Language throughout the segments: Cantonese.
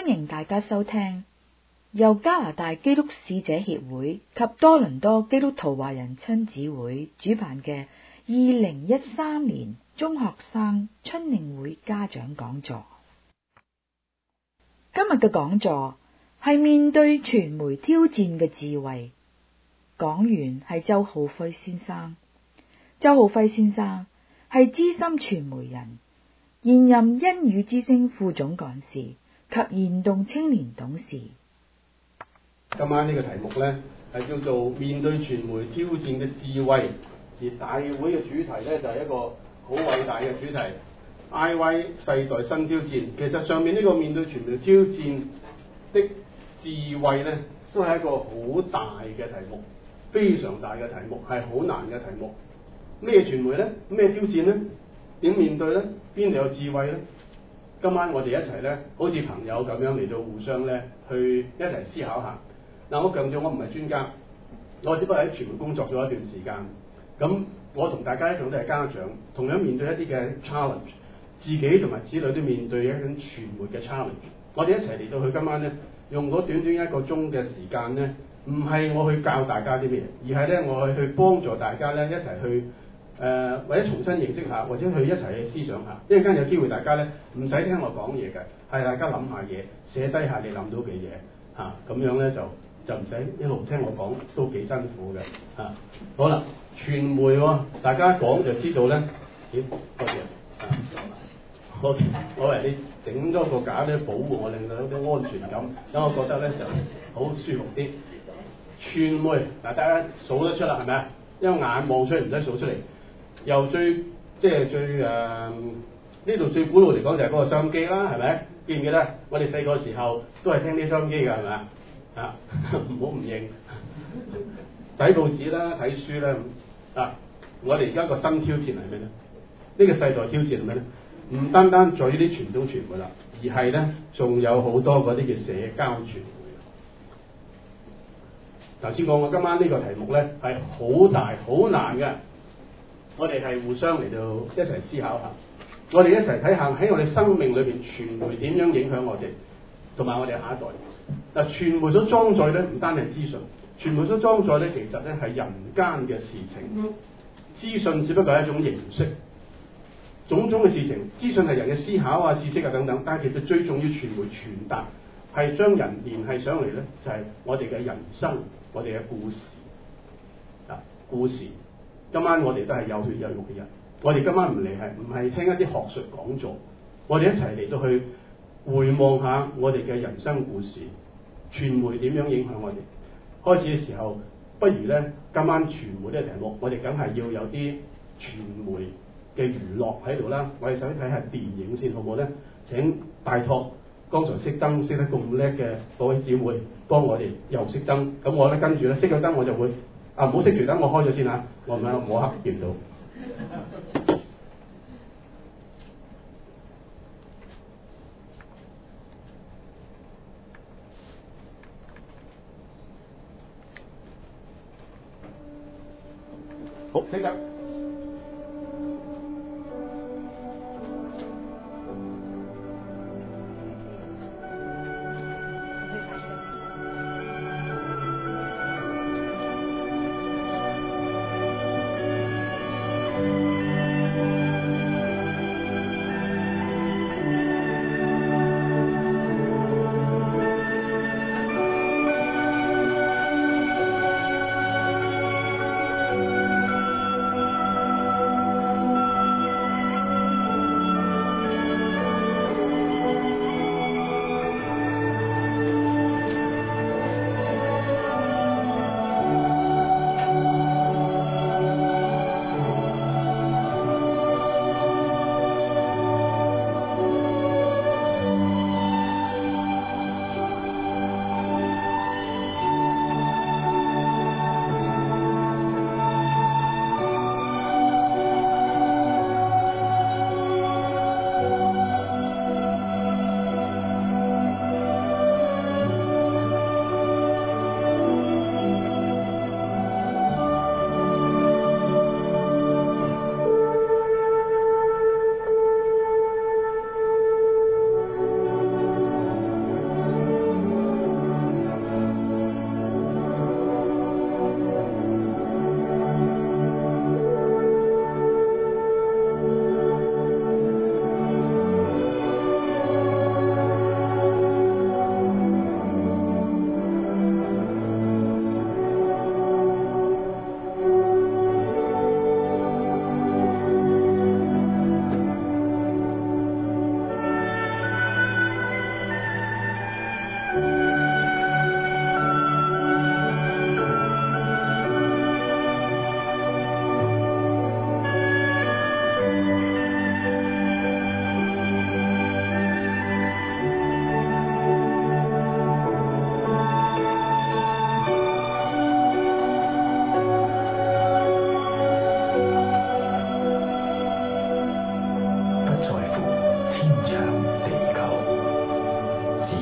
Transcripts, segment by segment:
歡迎大家收聽由加拿大基督使者協會及多倫多基督徒華人親子會主辦嘅2013年中學生春令會家長講座。今日嘅講座係面對傳媒挑戰嘅智慧，講員係周浩輝先生。周浩輝先生係資深傳媒人，現任恩語之聲副總幹事及燃動青年董事。 今晚呢個題目呢，係叫做面對傳媒挑戰嘅智慧，而大會嘅主題呢，就係一個好偉大嘅主題 IY 世代新挑戰。其實上面呢個面對傳媒挑戰的智慧呢，都係一個好大嘅題目，非常大嘅題目，係好難嘅題目。咩傳媒呢？咩挑戰呢？點面對呢？邊度有智慧呢？今晚我哋一齊呢，好似朋友咁樣嚟到互相呢，去一齊思考下。嗱，我強調我唔係專家，我只不過喺傳媒工作咗一段時間。咁我同大家一樣都係家長，同樣面對一啲嘅 challenge， 自己同埋子女都面對一種傳媒嘅 challenge。我哋一齊嚟到去今晚呢，用嗰短短1個鐘嘅時間呢，唔係我去教大家啲咩，而係呢，我去幫助大家呢，一齊去或者重新認識下，或者去一齊去思想下。一陣間有機會大家呢，唔使聽我講嘢嘅，係大家諗下嘢，寫低下你諗到嘅嘢嚇，咁樣呢，就唔使一路聽我講，都幾辛苦嘅嚇。好啦，傳媒喎，大家講就知道呢。多謝好，我為你整咗個架咧，保護我，令到有啲安全感，等我覺得呢就好舒服啲。傳媒嗱，大家數得出啦，係咪啊？因為眼望出嚟唔使數出嚟。由最呢度最古老嚟講就係嗰個收音機啦，係咪？記唔記得？我哋細個時候都係聽啲收音機㗎，係咪啊？啊，唔好唔認。睇報紙啦，睇書啦。啊，我哋而家個新挑戰係咩咧？呢個世代挑戰係咩咧？唔單單在於啲傳統傳媒啦，而係咧仲有好多嗰啲叫社交傳媒。頭先講我今晚呢個題目咧係好大好難嘅。我哋係互相嚟到一齊思考下，我哋一齊睇下喺我哋生命裏邊傳媒點樣影響我哋同埋我哋下一代。嗱，傳媒所裝載咧唔單係資訊，傳媒所裝載咧其實咧係人間嘅事情。資訊只不過係一種形式，種種嘅事情，資訊係人嘅思考啊、知識啊等等，但係其實最重要傳媒傳達係將人聯繫上嚟咧，就係我哋嘅人生，我哋嘅故事啊，故事。今晚我哋都係有血有肉嘅人，我哋今晚唔係聽一啲學術講座，我哋一齊嚟到去回望下我哋嘅人生故事，傳媒點樣影響我哋。開始嘅時候，不如呢，今晚傳媒呢個題目，我哋梗係要有啲傳媒嘅娛樂喺度啦。我哋首先睇下電影先，好唔好呢？請拜託剛才熄燈熄得咁叻嘅各位姊妹幫我哋又熄燈，咁我呢，跟住呢，熄咗燈我就會。唔好熄住燈，我開咗先嚇，我唔係摸黑見到。好，熄燈。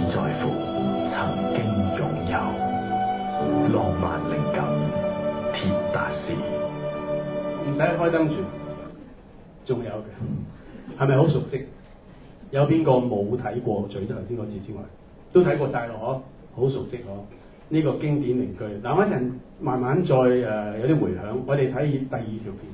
在乎曾經擁有。浪漫靈感，鐵達時。 唔使開燈住，仲有嘅，係咪好熟悉？有邊個冇睇過？除咗頭先嗰次之外，都睇過晒咯，嗬，好熟悉嗬。呢個經典名句，嗱，我一陣慢慢再有啲迴響，我哋睇第二條片。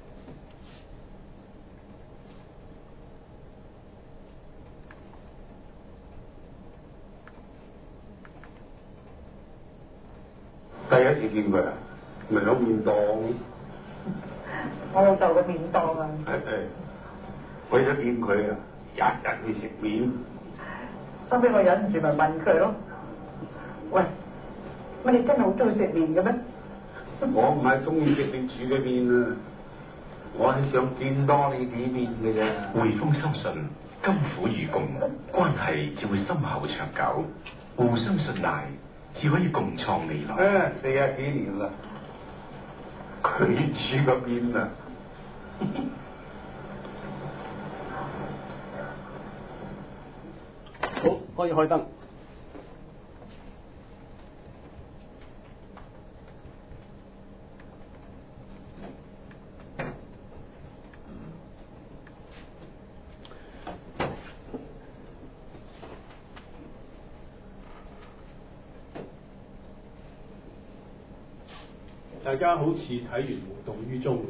第一次見佢啊，咪喺麵檔。 我老豆嘅麵檔啊。 我一見佢啊，日日去食麵。 收尾我忍唔住咪問佢咯，喂，乜你真係好中意食麵嘅咩？ 我唔係中意食你煮嘅麵啊，我係想見多你啲麵嘅啫。 匯豐深信甘苦與共，關係就會深厚長久，互相信賴，只可以共創未來。 40幾年啦，佢煮個麵啊！ 好，可以開燈。大家好似睇完《無動於衷》，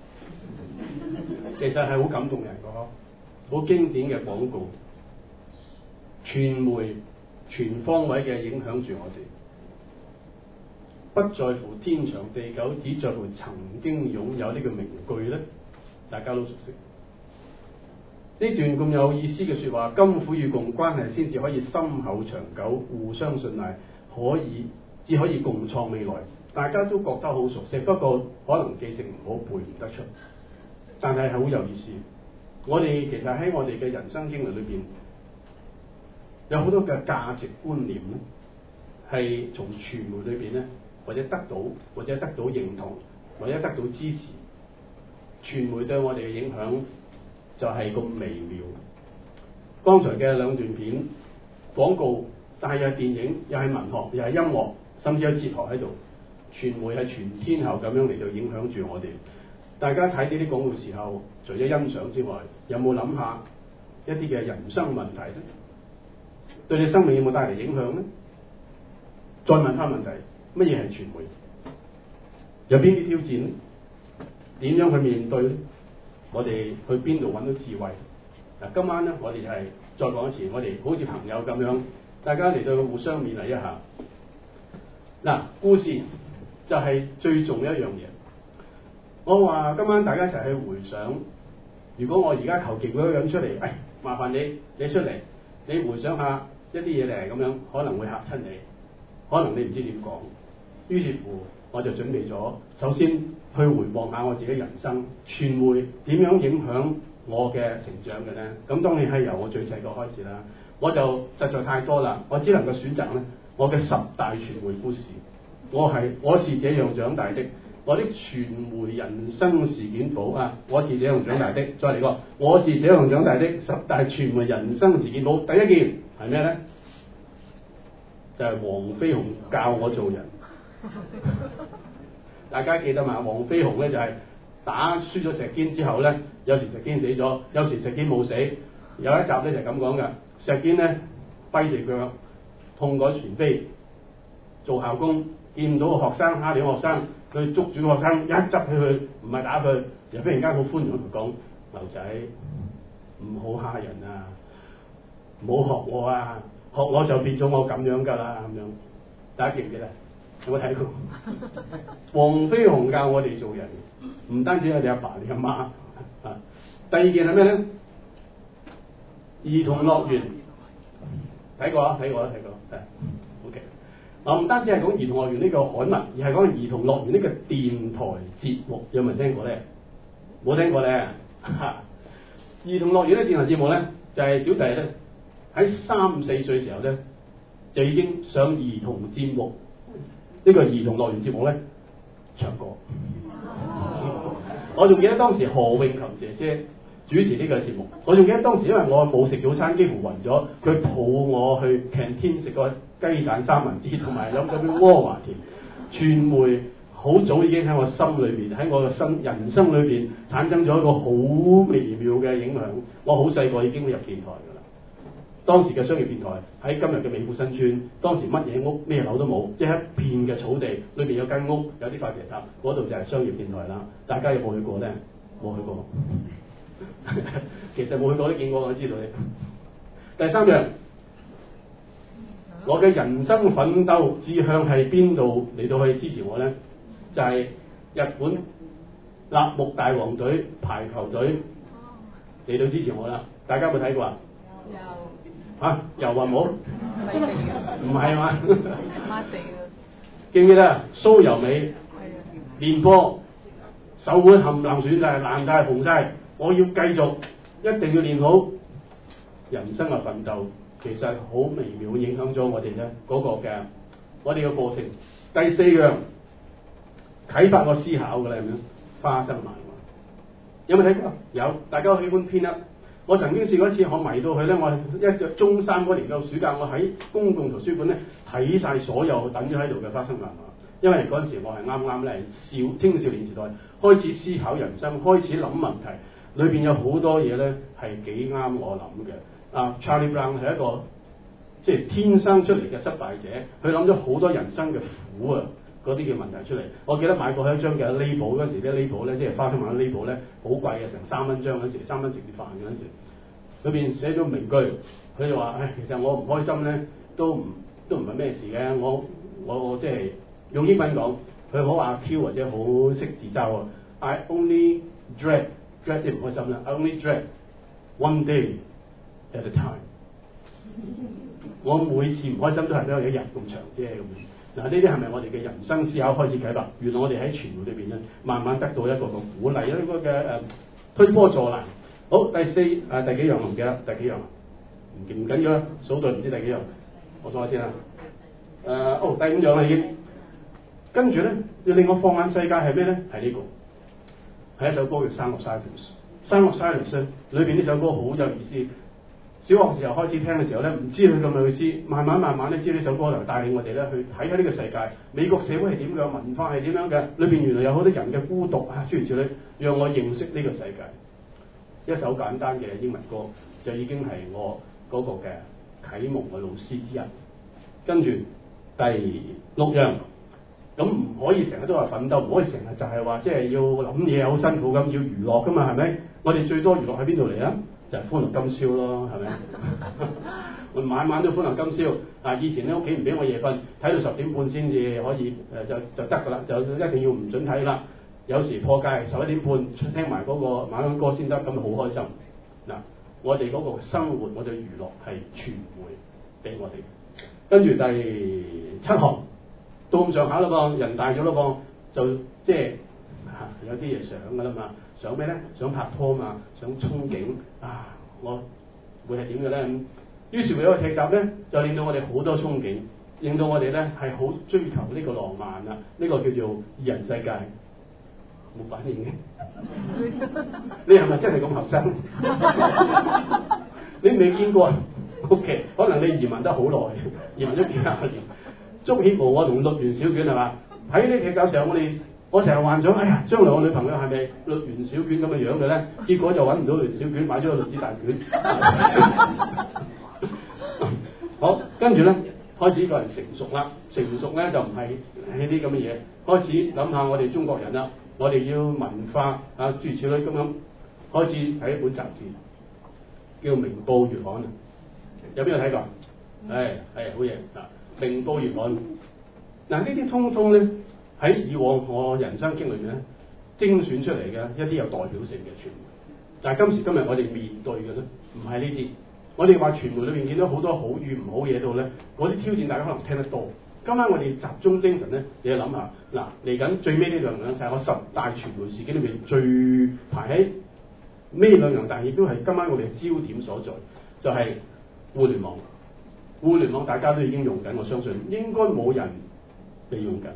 其實係好感動人嘅嗬，好經典嘅廣告。傳媒全方位嘅影響住我哋，不在乎天長地久，只在乎曾經擁有呢個名句咧，大家都熟悉。呢段咁有意思嘅説話，甘苦與共關係先至可以深厚長久，互相信賴，只可以共創未來。大家都覺得好熟悉，不過可能記性唔好，背唔得出，但係好有意思。我哋其實喺我哋嘅人生經歷裏邊，有好多嘅價值觀念咧，係從傳媒裏邊咧，或者得到認同，或者得到支持。傳媒對我哋嘅影響就係咁微妙。剛才嘅兩段片廣告，但係又係電影，又係文學，又係音樂，甚至有哲學喺度。傳媒係全天候咁樣嚟到影響住我哋。大家睇呢啲廣告時候，除咗欣賞之外，有冇諗下一啲嘅人生問題咧？對你生命有冇帶嚟影響咧？再問翻問題，乜嘢係傳媒？有邊啲挑戰咧？點樣去面對咧？我哋去邊度揾到智慧？嗱，今晚咧，我哋係再講一次，我哋好似朋友咁樣，大家嚟到互相勉勵一下。嗱，故事就係最重要一樣嘢。我話今晚大家一齊去回想，如果我而家求其嗰個人出嚟，麻煩你出嚟，你回想下一啲嘢嚟咁樣，可能會嚇親你，可能你唔知點講。於是乎，我就準備咗，首先去回望下我自己人生，傳媒點樣影響我嘅成長嘅咧？咁當然係由我最細個開始啦。我就實在太多啦，我只能夠選擇咧我嘅10大傳媒故事。我是這樣長大的，我的傳媒人生事件簿啊！我是這樣長大的，再嚟個，我是這樣長大的10大傳媒人生事件簿。第一件係咩咧？就係黃飛鴻教我做人。大家記得嘛？黃飛鴻咧就係打輸咗石堅之後咧，有時石堅死咗，有時石堅冇死。有一集咧就係咁講嘅，石堅咧跛隻腳，痛改前非，做校工。見唔到個學生蝦條學生，佢捉住個學生一執起佢，唔係打佢，又忽然間好寬容同佢講：劉仔唔好蝦人啊，唔好學我啊，學我就變咗我咁樣㗎啦咁樣。大家記唔記得？有冇睇過？黃飛鴻教我哋做人，唔單止係你阿爸你阿媽啊。第二件係咩咧？兒童樂園睇過啊，睇過。OK。唔單止係講兒童樂園呢個刊物，而係講兒童樂園呢個電台節目，有冇人聽過咧？冇聽過咧。兒童樂園呢電台節目咧，就係小弟咧喺3、4歲時候咧，就已經上兒童節目呢個兒童樂園節目咧唱歌。我仲記得當時何詠琴姐姐主持呢個節目。我仲記得當時因為我冇食早餐，幾乎暈咗，佢抱我去 canteen 食個雞蛋三文治，同埋飲咗杯窩華田。傳媒好早已經喺我心裏邊，喺我嘅人生裏邊產生咗一個好微妙嘅影響。我好細個已經入電台㗎啦。當時嘅商業電台喺今日嘅美孚新村，當時乜嘢屋咩樓都冇，即係一片嘅草地，裏邊有間屋，有啲塊石塔，嗰度就係商業電台啦。大家有冇去過咧？冇去過。其實冇去過都見過，我知道你。第三樣，我嘅人生奮鬥志向係邊度嚟到去支持我咧？就係、日本立木大王隊排球隊嚟到支持我啦。大家有冇睇過啊？有。嚇，又話冇？唔係嘛？麻地啊！記唔記得啊？蘇柔美練波，手腕冚唪唥損晒、爛晒、紅晒。我要繼續，一定要練好。人生嘅奮鬥其實好微妙影響咗我哋咧嗰個嘅我哋嘅個性。第四樣啟發我思考嘅咧，係咩？花生漫畫有冇睇過？有，大家喜歡編啊！我曾經試過一次，我迷到佢咧，我一隻中三嗰年嘅暑假，我喺公共圖書館咧睇晒所有等咗喺度嘅花生漫畫。因為嗰陣時我係啱啱咧青少年時代，開始思考人生，開始諗問題，裏邊有好多嘢咧係幾啱我諗嘅。Charlie Brown 係一個即係天生出嚟嘅失敗者，佢諗咗好多人生嘅苦啊！嗰啲嘅問題出嚟，我記得買過一張嘅 label 嗰陣時，啲 label 咧即係花生漫 label 咧好貴嘅，成3蚊張嗰陣時，3蚊食啲飯嗰陣時，裏邊寫咗名句，佢就話：其實我唔開心咧，都唔係咩事嘅，我即係用英文講，佢好阿 Q 或者好識自嘲啊 ，I only dread 啲唔開心啦 ，I only dread one day at a time， 我每次唔開心都係得一日咁長啫咁樣。嗱，呢啲係咪我哋嘅人生思考開始啟發？原來我哋喺傳媒裏邊咧，慢慢得到一個鼓勵，一個嘅推波助瀾。好，第幾樣我唔記得，第幾樣唔緊要啦，數到唔知第幾樣，我數下先啦。第5樣啦已經。跟住咧，要令我放眼世界係咩咧？係呢個，係一首歌叫《Sound of Silence》。《Sound of Silence》裏邊呢首歌好有意思。小學時候開始聽嘅時候咧，唔知佢咁有意思，慢慢咧知呢首歌就帶領我哋咧去睇下呢個世界，美國社會係點樣，文化係點樣嘅，裏邊原來有好多人嘅孤獨啊，諸如此類，讓我認識呢個世界。一首簡單嘅英文歌就已經係我嗰個嘅啟蒙嘅老師之一。跟住第6樣，咁唔可以成日都話奮鬥，唔可以成日就係話即係要諗嘢好辛苦咁，要娛樂噶嘛，係咪？我哋最多娛樂喺邊度嚟啊？就係歡樂今宵咯，係咪？我晚晚都歡樂今宵。以前咧屋企唔俾我夜瞓，睇到10點半先至可以就得㗎啦，就一定要唔准睇啦。有時破戒11點半聽埋嗰個晚安歌先得，咁好開心。嗱，我哋嗰個生活，我哋娛樂係傳媒俾我哋。跟住第7項，到咁上下啦噃，人大咗啦噃，就即係有啲嘢想㗎啦嘛。想咩咧？想拍拖嘛，想憧憬啊！我會係點嘅咧？於是乎有個劇集咧，就令到我哋好多憧憬，令到我哋咧係好追求呢個浪漫啊！呢個叫做二人世界，冇反應嘅。你係咪真係咁後生？你未見過啊 ？OK， 可能你移民得好耐，移民咗幾廿年。足協無我同綠園小卷係嘛？喺呢劇集上我成日幻想，哎呀，將來我女朋友係咪綠園小卷咁嘅樣嘅咧？結果就揾唔到綠園小卷，買咗個綠子大卷。好，跟住咧開始呢個人成熟啦。成熟咧就唔係呢啲咁嘅嘢，開始諗下我哋中國人啦，我哋要文化啊諸如此類咁，開始睇一本雜誌叫《明報月刊》啊。有邊個睇過？係好嘢啊！《明報月刊》嗱，呢啲通通咧。喺以往我人生經歷裏面咧，精選出嚟嘅一啲有代表性嘅傳媒，但係今時今日我哋面對嘅咧，唔係呢啲。我哋話傳媒裏面見到好多好與唔好嘢度咧，嗰啲挑戰大家可能聽得多。今晚我哋集中精神咧，你要諗下嗱，嚟緊最尾呢兩樣就係我10大傳媒事件裏面最排喺呢兩樣，但係亦都係今晚我哋嘅焦點所在，就係互聯網。互聯網大家都已經用緊，我相信應該冇人未用緊。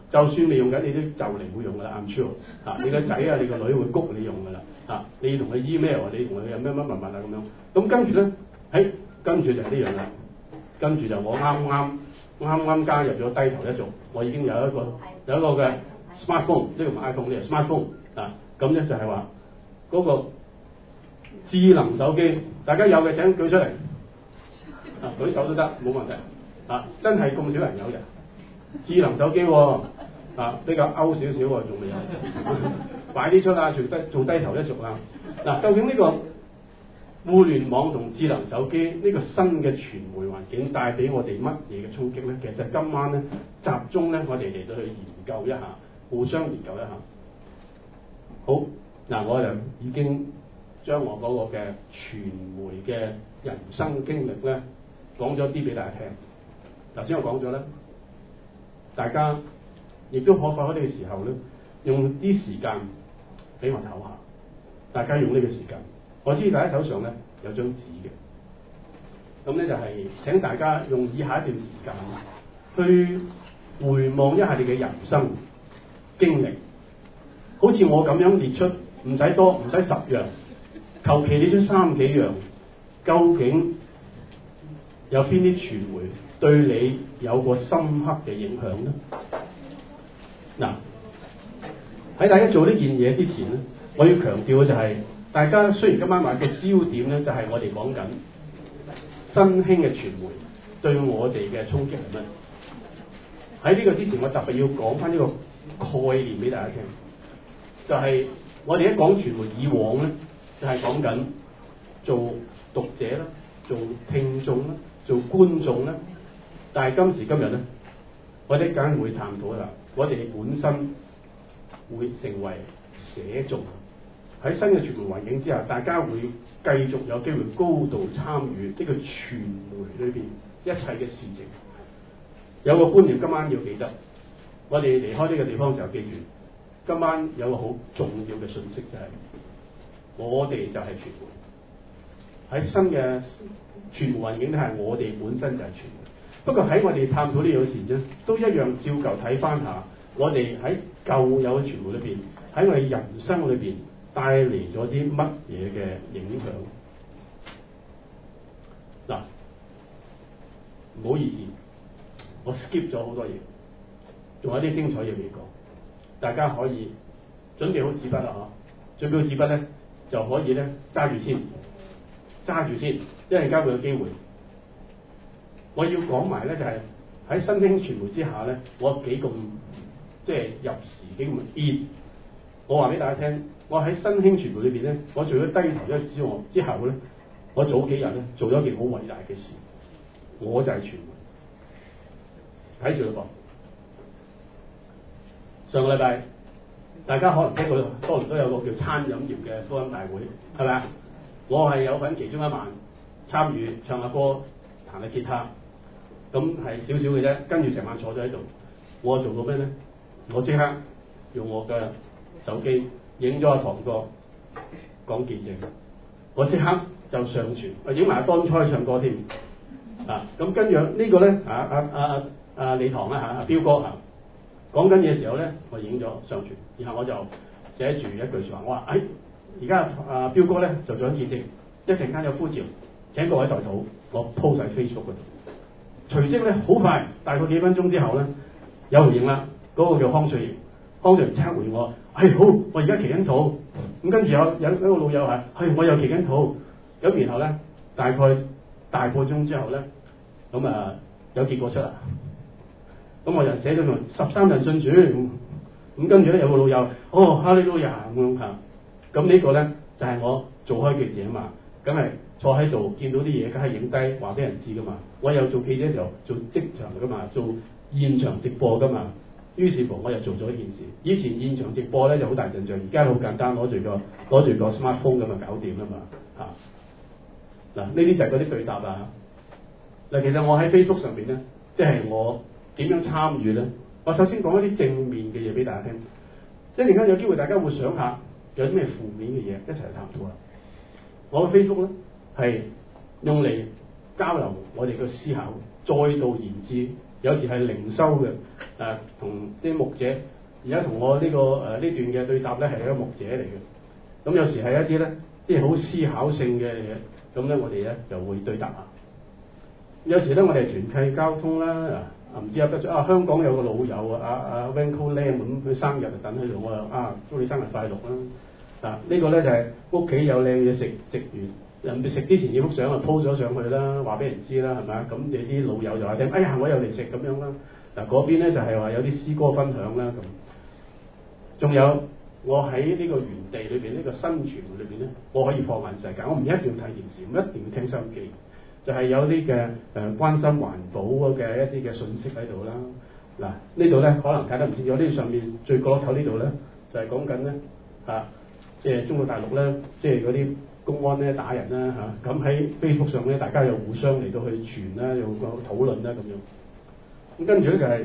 就算未用緊，你都就嚟會用噶啦。I'm sure 你個仔啊，你個女會谷你用噶啦。你同佢 email，你同佢有咩乜物啊咁樣。咁跟住咧，跟住就係呢樣啦。跟住就我啱加入咗低頭一族，我已經有一個嘅 smartphone， 呢個唔係 iPhone， 呢個 smartphone 咁咧就係話嗰個智能手機，大家有嘅請舉出嚟，舉手都得，冇問題。真係咁少人有嘅智能手機喎，比較 out 少少喎，仲未有，快啲出啦，做低頭一族啦。究竟呢個互聯網同智能手機呢個新嘅傳媒環境帶俾我哋乜嘢嘅衝擊咧？其實今晚咧集中咧，我哋嚟到去研究一下，互相研究一下。好，我就已經將我嗰個嘅傳媒嘅人生經歷咧講咗啲俾大家聽。頭先我講咗啦，大家亦都可否喺呢個時候咧，用啲時間俾我唞下。大家用呢個時間，我知大家手上咧有張紙嘅，咁咧就係請大家用以下一段時間去回望一下你嘅人生經歷，好似我咁樣列出，唔使多，唔使10樣，求其列出3幾樣，究竟有邊啲傳媒對你有個深刻嘅影響咧？喺大家做呢件嘢之前咧，我要強調嘅就係，大家雖然今晚話嘅焦點咧，就係我哋講緊新興嘅傳媒對我哋嘅衝擊係乜？喺呢個之前，我特別要講翻呢個概念俾大家聽，就係我哋一講傳媒，以往咧就係講緊做讀者啦，做聽眾啦，做觀眾啦，但係今時今日咧，我哋梗會探討啦，我哋本身會成為寫眾。喺新嘅傳媒環境之下，大家會繼續有機會高度參與呢個傳媒裏邊一切嘅事情。有個觀念今晚要記得，我哋離開呢個地方嘅時候記住，今晚有個好重要嘅信息就係，我哋就係傳媒。喺新嘅傳媒環境底下，我哋本身就係傳媒。不過喺我哋探討呢樣事啫，都一樣照舊睇翻下，我哋喺舊有嘅傳媒裏邊，喺我哋人生裏邊帶嚟咗啲乜嘢嘅影響？唔好意思，我 skip 咗好多嘢，仲有啲精彩嘢未講，大家可以準備好紙筆啦嚇，準備好紙筆咧就可以咧揸住先，一陣間會有機會。我要講埋咧就係喺新興傳媒之下咧，我幾咁即係入時幾咁熱。我話俾大家聽，我喺新興傳媒裏邊咧，我做咗低頭一族之後咧，我早幾日咧做咗一件好偉大嘅事，我就係傳媒。睇住啦噃，上個禮拜大家可能聽過多倫多有個叫餐飲業嘅福音大會，係咪啊？我係有份其中一晚參與唱下歌、彈下吉他，咁係少少嘅啫。跟住成晚坐咗喺度，我做到咩咧？我即刻用我嘅手機影咗阿堂哥講見證，我即刻就上傳，我影埋阿當初唱歌添。咁跟住呢個咧李堂啦阿彪哥講緊嘢嘅時候咧，我影咗上傳，然後我就寫住一句説話，我話而家阿彪哥咧就做緊見證，一陣間有呼召請各位代禱，我 po 晒 Facebook 嗰度。隨即咧好快，大概幾分鐘之後咧有回應啦，嗰個叫康翠賢即刻回應我，好，我而家祈緊禱。咁跟住有一個老友我又祈緊禱。咁然後咧大概大個鐘之後咧，咁有結果出啦。咁我就寫咗佢13人信主。咁跟住咧有個老友，哈利路亞咁嚇。咁呢個咧就係我做開記者嘛，梗係坐喺度見到啲嘢，梗係影低話俾人知噶嘛。我有做記者就做職場噶嘛，做現場直播噶嘛。於是乎我又做咗一件事。以前現場直播咧就好大陣仗，而家好簡單，攞住個 smartphone 咁啊搞掂啦嘛嚇。呢啲就係嗰啲對答啊。其實我喺 Facebook 上邊咧，即係我點樣參與咧？我首先講一啲正面嘅嘢俾大家聽。一陣間有機會大家會想下有啲咩負面嘅嘢一齊探討啦。我嘅 Facebook 咧係用嚟交流我哋嘅思考， 再度研製，有時係靈修嘅同啲牧者。而家同我呢、呢段嘅對答咧係一個牧者嚟嘅。咁有時係一啲咧啲好思考性嘅嘢，咁咧我哋咧就會對答下。有時咧我哋係團契交通啦，唔知香港有個老友阿 Vanco Lam 咁，佢生日就等喺度，我話祝你生日快樂啦！呢個咧就係屋企有靚嘢食，食完人哋食之前要幅相啊 po 咗上去啦，話俾人知啦，係咪啊？咁你啲老友就話聽，哎呀我又嚟食咁樣啦。嗰邊咧就係話有啲詩歌分享啦咁。仲有我喺呢個園地裏邊，呢個新傳媒裏邊咧，我可以放眼世界，我唔一定要睇電視，唔一定要聽收音機，就係有啲嘅關心環保嘅一啲嘅信息喺度啦。嗱呢度咧可能睇得唔清楚，呢上面最角落頭呢度咧就係講緊咧即係中國大陸咧，即係嗰啲公安咧打人啦咁喺 Facebook 上咧，大家又互相嚟到去傳啦，又討論啦咁樣。咁跟住咧就係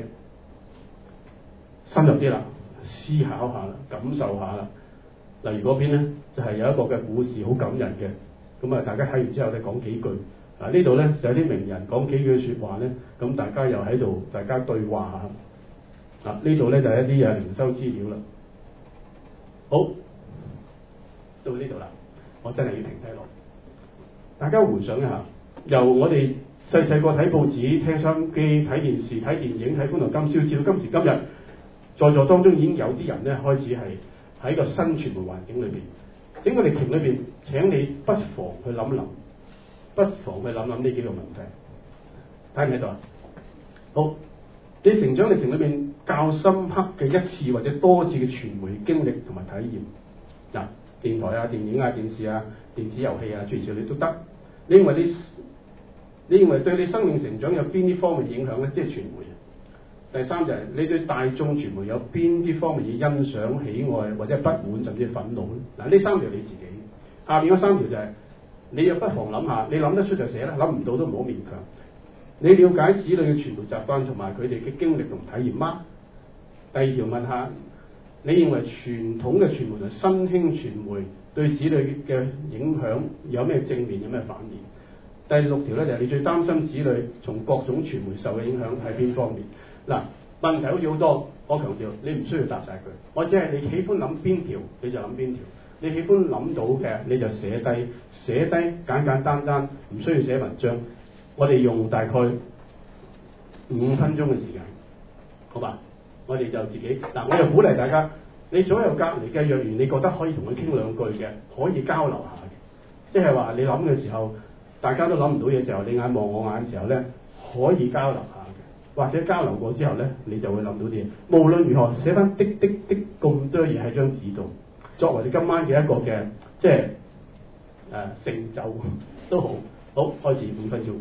深入啲啦。思考下啦，感受下啦。例如嗰邊咧，就係有一個嘅故事好感人嘅，咁大家睇完之後咧講幾句。呢度咧就有啲名人講幾句説話咧，咁大家又喺度大家對話下。呢度咧就係一啲靈修資料啦。好，到呢度啦，我真係要停低落。大家回想一下，由我哋細細個睇報紙、聽收音機、睇電視、睇電影、睇歡樂今宵，至到今時今日。在座當中已經有啲人咧開始係喺個新傳媒環境裏邊，整個歷程裏邊，請你不妨去諗諗，不妨去諗諗呢幾個問題，睇唔睇到啊？好，你成長歷程裏邊較深刻嘅一次或者多次嘅傳媒經歷同埋體驗，電台啊、電影啊、電視啊、電子遊戲啊，諸如此類都得。你認為對你生命成長有邊啲方面影響咧？即係傳媒。第三就係你對大眾傳媒有邊啲方面嘅欣賞、喜愛或者不滿甚至憤怒咧？呢三條你自己，下面嗰三條就係你又不妨諗下，你諗得出就寫啦，諗唔到都唔好勉強。你了解子女嘅傳媒習慣同埋佢哋嘅經歷同體驗嗎？第二條問下，你認為傳統嘅傳媒同新興傳媒對子女嘅影響有咩正面有咩反面？第六條咧就係你最擔心子女從各種傳媒受嘅影響係邊方面？問題好似好多，我強調你唔需要答晒佢，我只係你喜歡諗邊條你就諗邊條，你喜歡諗到嘅你就寫低簡簡單單，唔需要寫文章。我哋用大概5分鐘嘅時間，好吧？我哋就自己我又鼓勵大家，你左右隔離嘅若然你覺得可以同佢傾兩句嘅，可以交流下嘅，即係話你諗嘅時候，大家都諗唔到嘢時候，你眼望我眼嘅時候咧，可以交流下。或者交流過之後咧，你就會諗到啲嘢。無論如何，寫翻滴咁多嘢喺張紙度，作為你今晚嘅一個嘅即係成就都好。好，開始5分鐘。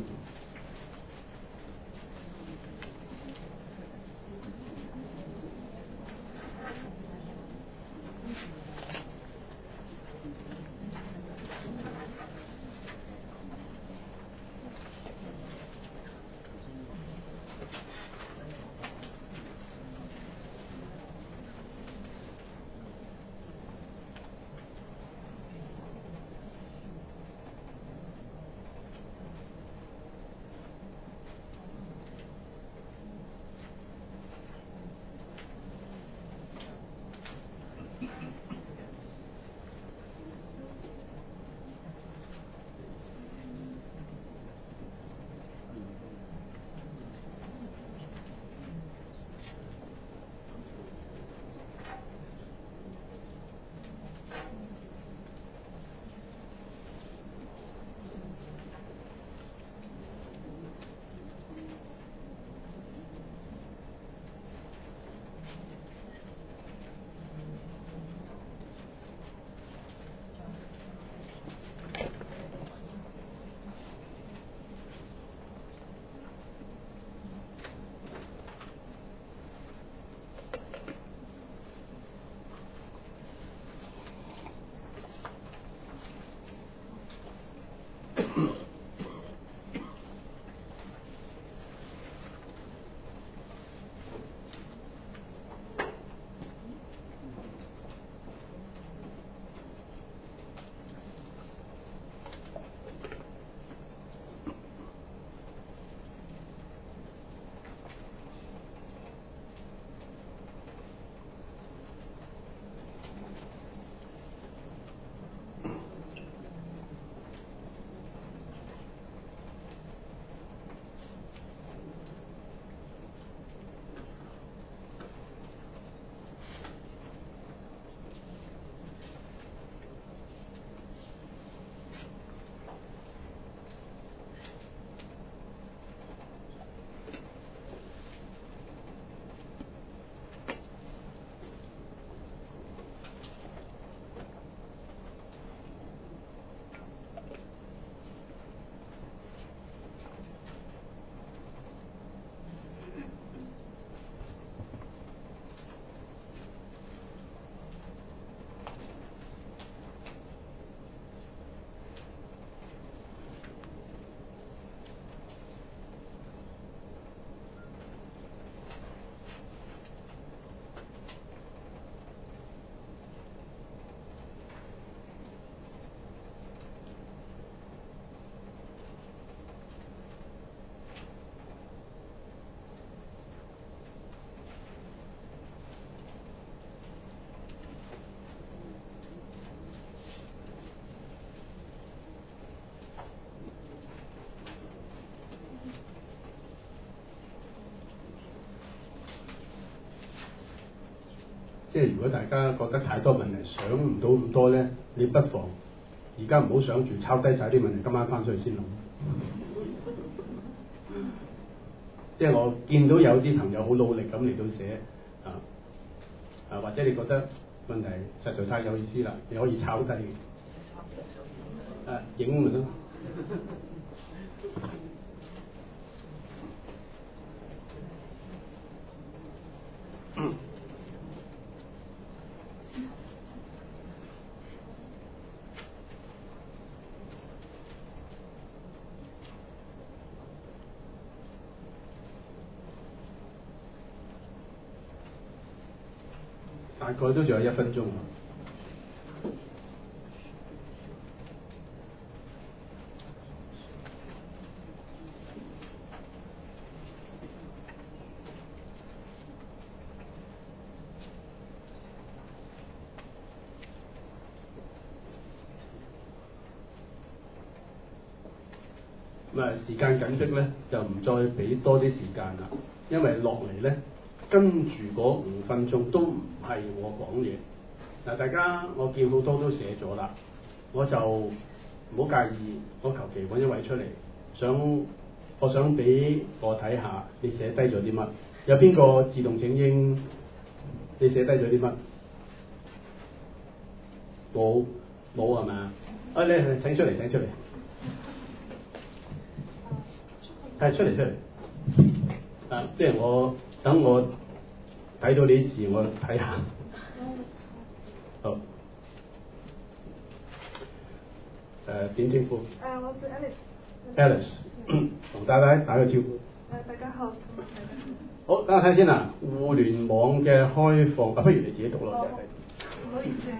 即係如果大家覺得太多問題想唔到咁多咧，你不妨而家唔好想住抄低晒啲問題，今晚翻出去先諗。即係我見到有啲朋友好努力咁嚟到寫或者你覺得問題實在太有意思啦，你可以抄低影咪得。大概都仲有1分鐘。咁啊，時間緊迫咧，就唔再俾多啲時間啦，因為落嚟咧，跟住嗰5分鐘都唔係我講嘢。嗱，大家我見好多都寫咗啦，我就唔好介意，我求其揾一位出嚟，我想俾我睇下你寫低咗啲乜。有邊個自動請纓？你寫低咗啲乜？冇係咪啊？你請出嚟。係出嚟。即係等我睇到你啲字，我睇下。好。點稱呼？ 我叫 Alice。同大家打個招呼。 大家好。 好，等我睇先啦。互聯網嘅開放，不如你自己讀咯。 唔好意思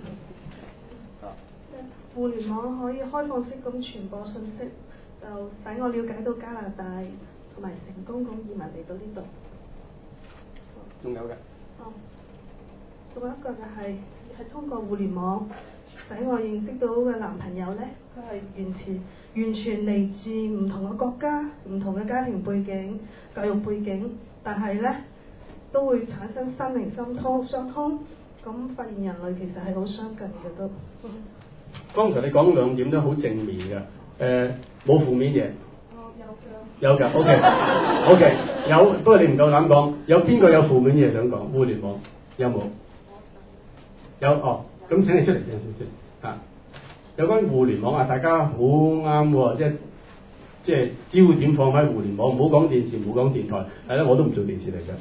互聯網可以開放式咁傳播信息，就使我了解到加拿大同埋成功咁移民嚟到呢度。 仲有嘅。 仲有一個就係通過互聯網使我認識到嘅男朋友咧，佢係完全嚟自唔同嘅國家、唔同嘅家庭背景、教育背景，但係咧都會產生心靈相通，咁發現人類其實係好相近嘅都。 剛才你講2點都好正面嘅，冇負面嘢。有㗎 ，OK， 有，不過你唔夠膽講。有邊個有負面嘢想講？互聯網有冇？有咁請你出嚟先。有關互聯網啊，大家好啱喎，即係焦點放喺互聯網，唔好講電視，唔好講電台。係啦，我都唔做電視嚟嘅。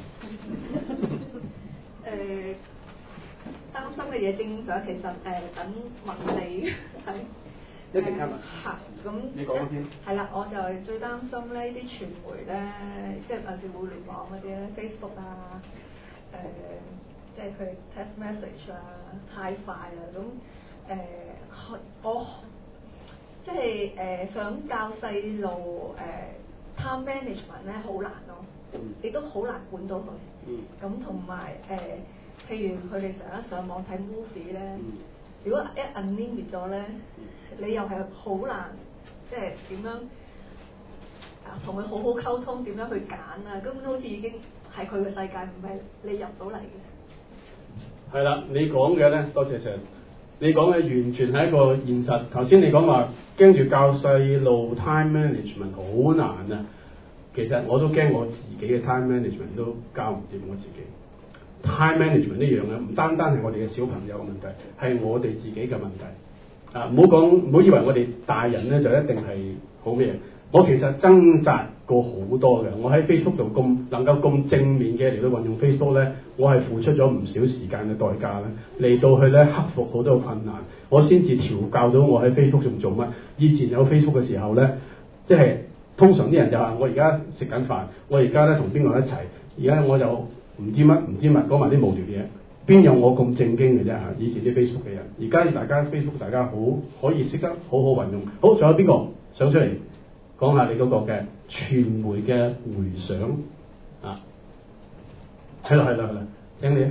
擔心嘅嘢正想，其實等問你係。 一定係嘛？ 咁你講先。 係啦，我就係最擔心呢啲傳媒咧，即係尤其互聯網嗰啲咧 ，Facebook 啊，即係佢 text message 啊，太快啦，咁我即係想教細路time management 咧好難咯，亦都好難管到佢。咁同埋譬如佢哋成日上網睇 movie 咧。如果一 unlimit 咗咧，你又係好難，即係點樣同佢好好溝通，點樣去揀啊？根本好似已經係佢嘅世界，唔係你入到嚟嘅。 係啦，你講嘅咧，多謝上。你講嘅完全係一個現實。頭先你講話驚住教細路 time management 好難啊，其實我都驚我自己嘅 time management 都教唔掂我自己。time management 呢樣嘅唔單單係我哋嘅小朋友嘅問題，係我哋自己嘅問題。唔好以為我哋大人咧就一定係好咩？我其實掙扎過好多嘅。我喺 Facebook 度能夠咁正面嘅嚟到運用 Facebook 咧，我係付出咗唔少時間嘅代價咧，嚟到去咧克服好多困難，我先至調教到我喺 Facebook 仲做乜。以前有 Facebook 嘅時候咧，即係通常啲人就話我而家食緊飯，我而家咧同邊個一齊，而家我就唔知乜講埋啲無聊嘢，邊有我咁正經嘅啫嚇？以前啲 Facebook 嘅人，而家大家 Facebook 大家好可以識得好好運用。好，仲有邊個上出嚟講下你嗰個嘅傳媒嘅回想啊？係啦，請你。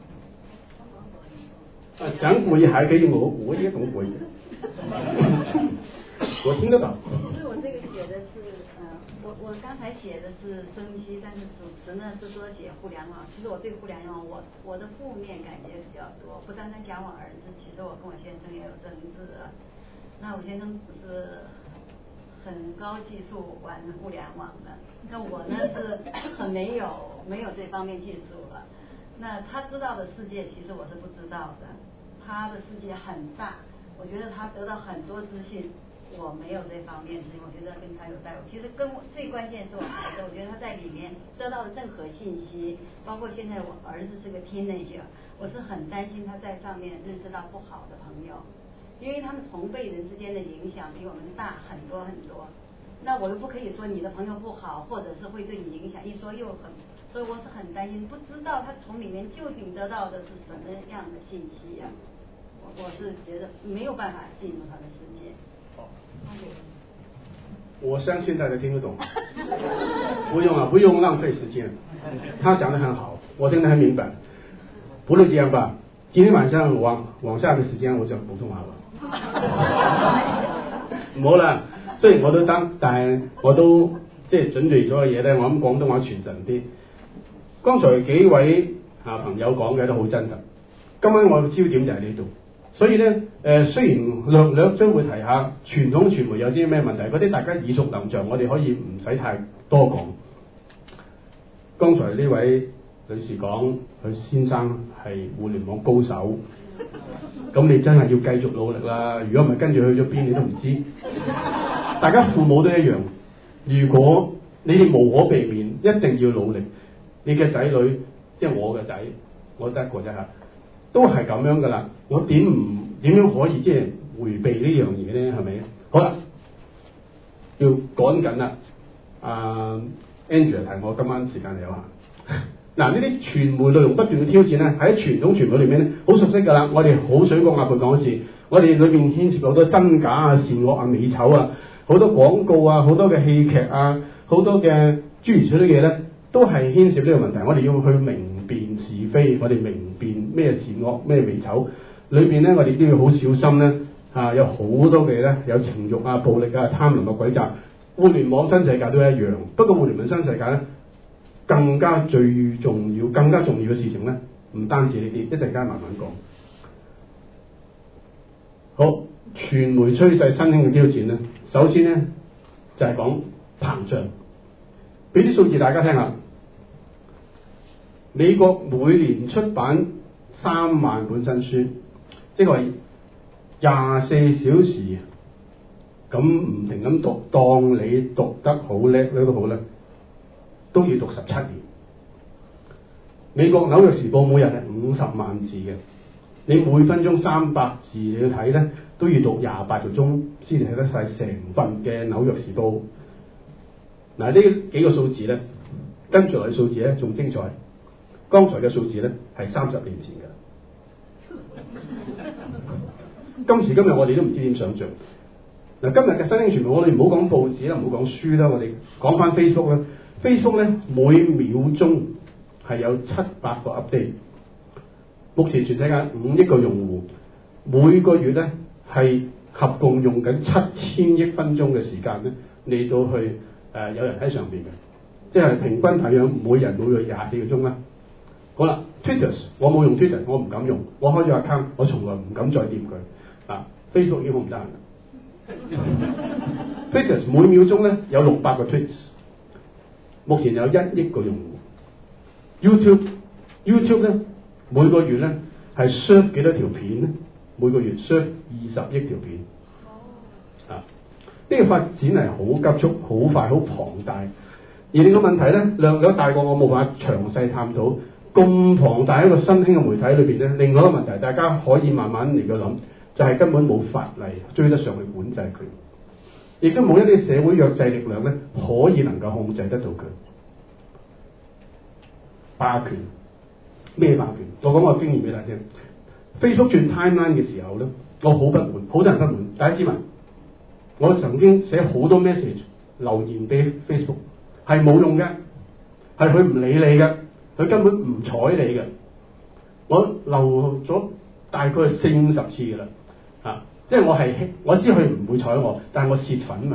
想回還可以我也懂回。我聽得到。 因為我這個寫的是我刚才写的是收音机，但是主持呢是说写互联网。其实我对互联网我的负面感觉比较多，不单单讲我儿子，其实我跟我先生也有争执。那我先生是很高技术玩互联网的，那我呢是很没有这方面技术了。那他知道的世界其实我是不知道的，他的世界很大，我觉得他得到很多资讯。我没有这方面的事情，我觉得跟他有代沟。其实跟我最关键是我孩子，我觉得他在里面得到的任何信息，包括现在我儿子是个 teenager， 我是很担心他在上面认识到不好的朋友，因为他们同辈人之间的影响比我们大很多很多。那我又不可以说你的朋友不好，或者是会对你影响，一说又很，所以我是很担心，不知道他从里面究竟得到的是什么样的信息呀、我是觉得没有办法进入他的世界。 我相信大家听得懂，不用浪费时间。他讲得很好，我听得很明白。不论这样吧，今天晚上往下嘅時間我就普通話啦。唔好啦，雖然我都得，但係我都即係準備咗嘅嘢咧，我諗廣東話傳神啲。剛才幾位朋友講嘅都好真實，今晚我嘅焦點就係呢度。所以咧，雖然略將會提下傳統傳媒有啲咩問題，嗰啲大家耳熟能詳，我哋可以唔使太多講。剛才呢位女士講佢先生係互聯網高手，咁你真係要繼續努力啦。如果唔係跟住去咗邊，你都唔知。大家父母都一樣，如果你哋無可避免，一定要努力。你嘅仔女，即係我嘅仔，我得一個啫嚇。都係咁樣噶啦，我點樣可以即係迴避呢樣嘢咧？係咪？好啦，要趕緊啦。Andrew 提我今晚時間有限。嗱，呢啲傳媒內容不斷嘅挑戰咧，喺傳統傳媒裏面咧，好熟悉噶啦。我哋好水過鴨背講事，我哋裏面牽涉好多真假啊、善惡啊、美醜啊，好多廣告啊、好多嘅戲劇啊、好多嘅諸如此類嘅嘢咧，都係牽涉呢個問題。我哋要去明辨是非，我哋明辨咩善惡咩美醜，裏邊咧我哋都要好小心咧有好多嘅咧，有情慾啊、暴力啊、貪婪嘅詭詐。互聯網新世界都一樣，不過互聯網新世界咧更加重要嘅事情咧，唔單止呢啲，一陣間慢慢講。好，傳媒趨勢新興嘅挑戰咧，首先咧就係講膨脹，俾啲數字大家聽下。美國每年出版3萬本新書，即係24小時咁唔停咁讀，當你讀得好叻咧都好咧，都要讀17年。美國紐約時報每日係50萬字嘅，你每分鐘300字你要睇咧，都要讀28個鐘先至睇得晒成份嘅紐約時報。嗱，呢幾個數字咧，跟住落嚟數字咧仲精彩。剛才嘅數字咧係30年前嘅，今時今日我哋都唔知點想像。嗱，今日嘅新興傳媒，我哋唔好講報紙啦，唔好講書啦，我哋講翻 Facebook 啦。Facebook 咧每秒鐘係有700個 update。目前全世界5億個用戶，每個月咧係合共用緊7000億分鐘嘅時間咧嚟到去有人喺上邊嘅，即係平均大約每人每個月24個鐘啦。好啦 ，Twitter 我冇用 Twitter， 我唔敢用，我開咗 account， 我從來唔敢再掂佢。Facebook 已經好唔得閒。Twitter 每秒鐘咧有600個 tweets， 目前有1億個用戶。YouTube 咧每個月咧係 serve 幾多條片咧？每個月 serve 20億條片。呢個發展係好急速、好快、好龐大。而另一個問題咧，略大過我冇辦法詳細探討。咁龐大一個新興嘅媒體裏邊咧，另外一個問題大家可以慢慢嚟到諗，就係根本冇法例追得上去管制佢，亦都冇一啲社會約制力量咧可以能夠控制得到佢。霸權咩霸權？我講個經驗俾大家聽。Facebook 轉 timeline 嘅時候咧，我好不滿，好多人不滿。大家知嘛？我曾經寫好多 message 留言俾 Facebook， 係冇用嘅，係佢唔理你嘅。佢根本唔睬你嘅，我留咗大概40-50次㗎啦，因為我知佢唔會睬我，但係我泄憤啊，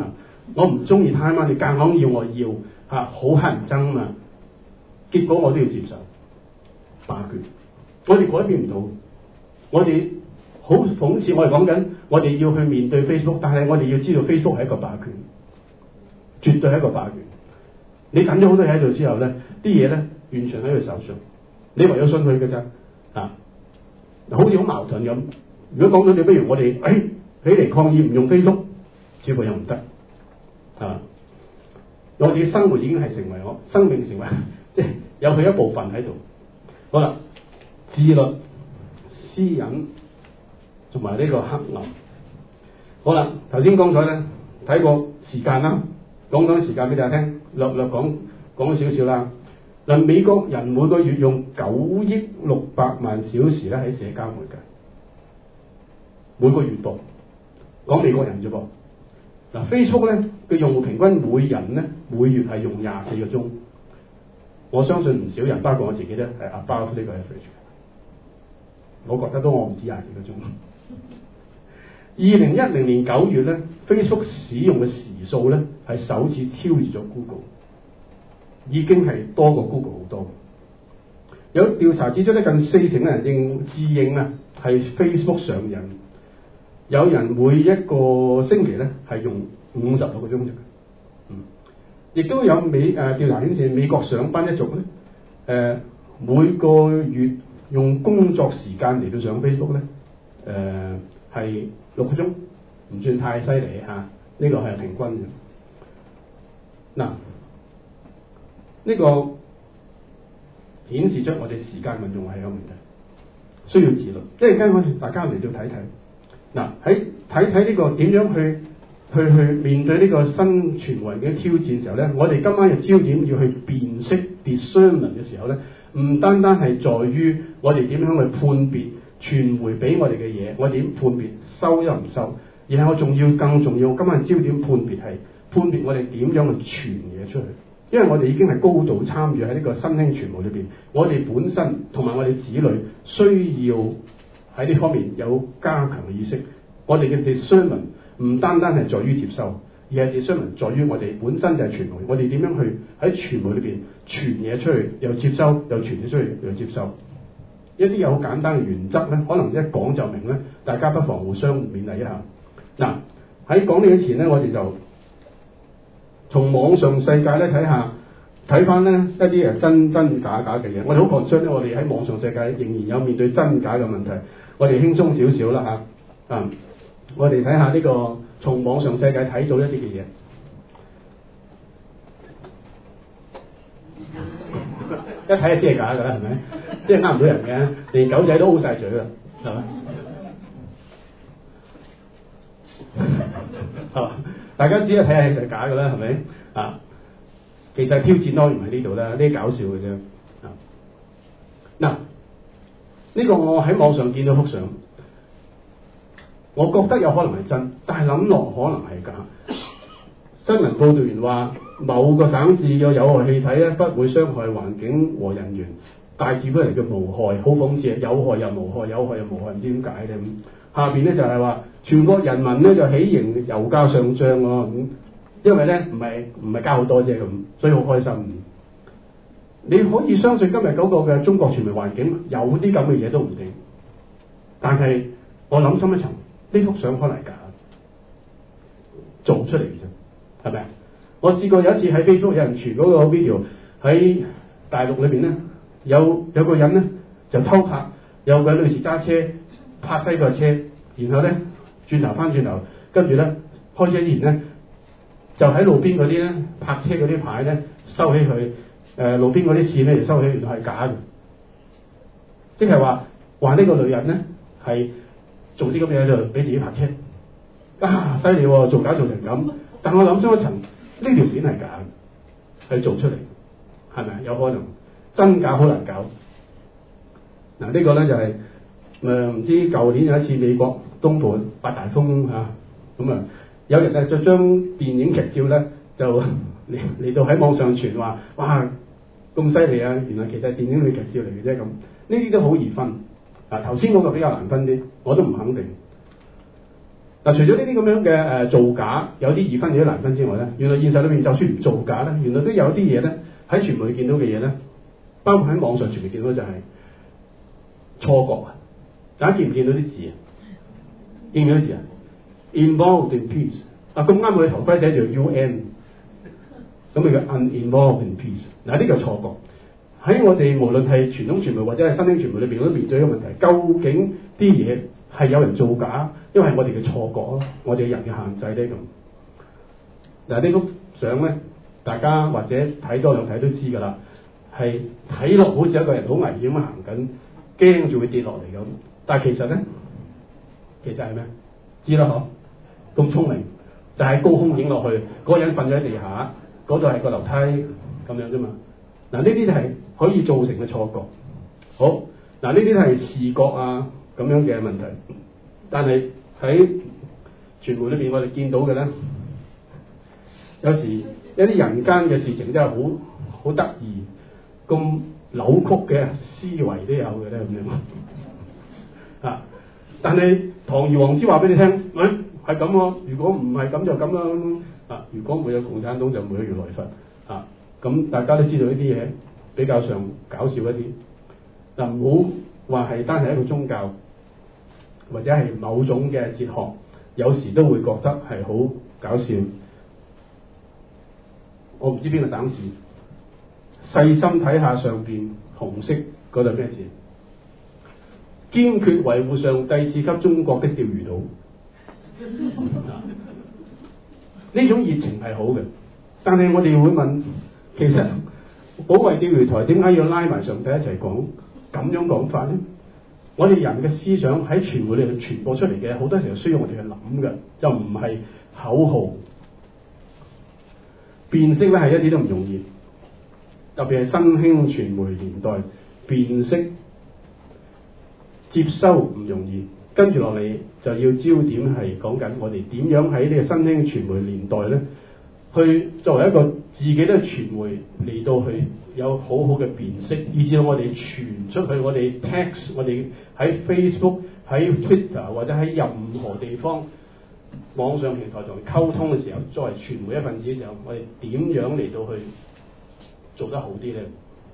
我唔中意他媽，你夾硬要我要嚇，好乞人憎嘛。結果我都要接受霸權，我哋改變唔到。我哋好諷刺，我哋講緊，我哋要去面對 Facebook， 但係我哋要知道 Facebook 係一個霸權，絕對係一個霸權。你等咗好多嘢喺度之後咧，啲嘢咧完全喺佢手上，你唯有信佢嘅咋嚇。好似好矛盾咁。如果講到你，不如我哋起嚟抗議唔用 Facebook， 似乎又唔得啊！我哋嘅生活已經係成為我生命成為即係有佢一部分喺度。好啦，自律、私隱同埋呢個黑暗。好啦，頭先剛才咧睇過時間啦，講時間俾大家聽，略講少少啦。嗱，美國人每個月用9億600萬小時咧喺社交媒介，每個月噃，講美國人啫噃。嗱 ，Facebook 咧嘅用戶平均每人咧每月係用24個鐘，我相信唔少人，包括我自己咧係 above 呢個 average。我覺得都我唔止24個鐘。2010年9月咧 ，Facebook 使用嘅時數咧係首次超越咗 Google， 已經係多過 Google 好多。有調查指出咧，近40%嘅人自認啊係 Facebook 上癮。有人每一個星期咧係用56個鐘啫，亦都有調查顯示美國上班一族咧，每個月用工作時間嚟到上 Facebook 咧，係6個鐘，唔算太犀利嚇，呢個係平均嘅。嗱，呢個顯示出我哋時間運用係有問題，需要自律。一陣間我哋大家嚟到睇睇。嗱，喺睇呢個點樣去面對呢個新傳媒嘅挑戰嘅時候咧，我哋今晚嘅焦點要去辨識 discernment 嘅時候咧，唔單單係在於我哋點樣去判別傳媒俾我哋嘅嘢，我哋點判別收唔收，而係我更重要，今晚焦點判別係判別我哋點樣去傳嘢出去，因為我哋已經係高度參與喺呢個新興傳媒裏邊，我哋本身同埋我哋子女需要喺呢方面有加強嘅意識。我哋嘅 discernment 唔單單係在於接收，而係 discernment 在於我哋本身就係傳媒，我哋點樣去喺傳媒裏邊傳嘢出去，又接收，又傳嘢出去，又接收。一啲有好簡單嘅原則咧，可能一講就明咧，大家不妨互相勉勵一下。嗱，喺講呢之前咧，我哋就從網上世界咧睇翻咧一啲真假嘅嘢。我哋好 concern 咧，我哋喺網上世界仍然有面對真假嘅問題。我哋輕鬆少少啦嚇，我哋睇下呢個從網上世界睇到一啲嘅嘢。一睇就知係假㗎啦，係咪？即係呃唔到人嘅，連狗仔都 O 晒嘴啦，係咪？大家知啦，睇下就係假㗎啦，係咪？其實挑戰當然唔係呢度啦，呢啲搞笑嘅啫。嗱，呢個我喺網上見到幅相，我覺得有可能係真，但係諗落可能係假。新聞報導員話，某個省市嘅有害氣體咧不會傷害環境和人員，大致都係叫無害，好諷刺，有害又無害，有害又無害，唔知點解咧咁。下邊咧就係話，全國人民咧就喜迎油價上漲喎咁，因為咧唔係加好多啫咁，所以好開心。你可以相信今日嗰個嘅中國傳媒環境有啲咁嘅嘢都唔定，但係我諗深一層，呢幅相可能係假，做出嚟嘅啫，係咪？我試過有一次喺 Facebook 有人傳嗰個 video 喺大陸裏邊咧，有個人咧就偷拍，有個女士揸車拍低個車，然後咧翻轉頭，跟住咧開車之前咧就喺路邊嗰啲咧泊車嗰啲牌咧收起佢。路邊嗰啲線咧就收起，原來係假嘅，即係話呢個女人咧係做啲咁嘅嘢就俾自己泊車，犀利喎，做假做成咁。但我諗深一層，呢條片係假嘅，係做出嚟，係咪有可能真假好難搞？嗱，呢個咧就係唔知舊年有一次美國東部八大風嚇，咁有人咧就將電影劇照咧就嚟到喺網上傳話，哇！咁犀利啊！原來其實係電影嘅劇照嚟嘅啫咁，呢啲都好易分。頭先嗰個比較難分啲，我都唔肯定。 嗱，除咗呢啲咁樣嘅造假，有啲易分有啲難分之外咧，原來現實裏面就算唔造假咧，原來都有啲嘢咧喺傳媒見到嘅嘢咧，包括喺網上傳媒見到就係錯覺啊！大家見唔見到啲字啊？見唔見到字啊 ？Involved in peace 啊，咁啱我哋頭盔寫住 UN， 咁佢叫 uninvolved in peace。嗱，呢個錯覺喺我哋無論係傳統傳媒或者係新興傳媒裏邊都面對一個問題，究竟啲嘢係有人造假，因為係我哋嘅錯覺咯，我哋人嘅限制咧咁。嗱，呢幅相咧，大家或者睇多兩睇都知㗎啦，係睇落好似一個人好危險咁行緊，驚住會跌落嚟咁。但係其實咧，其實係咩？知啦嗬，咁聰明就喺高空影落去，嗰個人瞓咗喺地下，嗰度係個樓梯咁樣啫嘛。嗱，呢啲就係可以造成嘅錯覺。好，嗱，呢啲都係視覺啊咁樣嘅問題。但係喺傳媒裏邊，我哋見到嘅咧，有時一啲人間嘅事情真係好得意，咁扭曲嘅思維都有嘅咧咁樣啊！但係堂而皇之話俾你聽，喂，係咁喎。如果唔係咁就咁啦啊！如果沒有共產黨就沒有如來佛啊！咁大家都知道呢啲嘢比較上搞笑一啲。嗱，唔好話係單係一個宗教，或者係某種嘅哲學，有時都會覺得係好搞笑。我唔知邊個省市，細心睇下上邊紅色嗰度咩字？堅決維護上帝賜給中國的釣魚島。呢種熱情係好嘅，但係我哋會問，其實保衛釣魚台點解要拉埋上帝一齊講咁樣講法咧？我哋人嘅思想喺傳媒裏面傳播出嚟嘅，好多時候需要我哋去諗嘅，就唔係口號。辨識咧係一啲都唔容易，特別係新興傳媒年代，辨識接收唔容易。跟住落嚟就要焦點係講緊我哋點樣喺呢個新興傳媒年代咧，去作為一個自己都係傳媒嚟到去有好好嘅辨識，以至到我哋傳出去，我哋 text， 我哋喺 Facebook、喺 Twitter 或者喺任何地方網上平台同溝通嘅時候，作為傳媒一份子嘅時候，我哋點樣嚟到去做得好啲咧？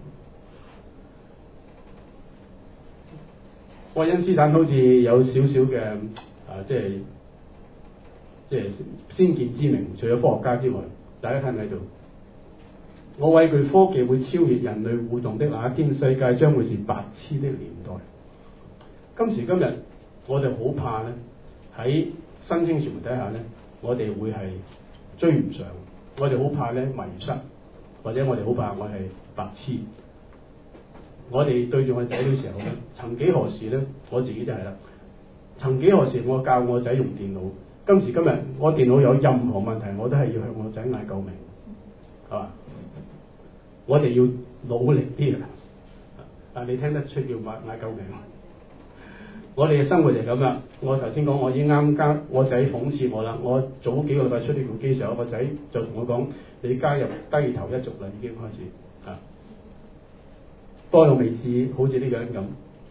愛因斯坦好似有少少嘅即係先見之明，除咗科學家之外，大家睇唔睇到？我畏懼科技會超越人類互動的那一天，世界將會是白痴的年代。今時今日，我哋好怕咧，喺新興傳媒底下咧，我哋會係追唔上，我哋好怕咧迷失，或者我哋好怕我係白痴。我哋對住我仔嘅時候咧，曾幾何時咧，我自己就係啦。曾幾何時我教我仔用電腦，今時今日我電腦有任何問題，我都係要向我仔嗌救命，係嘛？我哋要努力啲啊！你聽得出叫嗌救命？我哋嘅生活就係咁啦。我頭先講，我已經啱加我仔諷刺我啦。我早幾個禮拜出呢部機嘅時候，個仔就同我講：你加入低頭一族啦，已經開始啊！多到未至好似呢個人咁。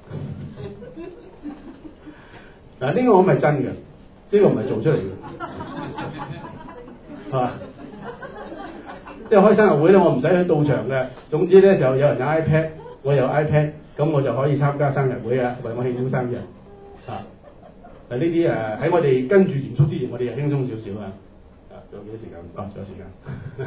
嗱，呢個我咪真嘅，呢個唔係做出嚟嘅，係嘛？即係開生日會咧，我唔使去到場嘅。總之咧，就有人有 iPad， 我有 iPad， 咁我就可以參加生日會啊，為我慶祝生日啊！嗱，呢啲喺我哋跟住嚴肅之前，我哋就輕鬆少少啊！仲有幾多時間？仲有時間。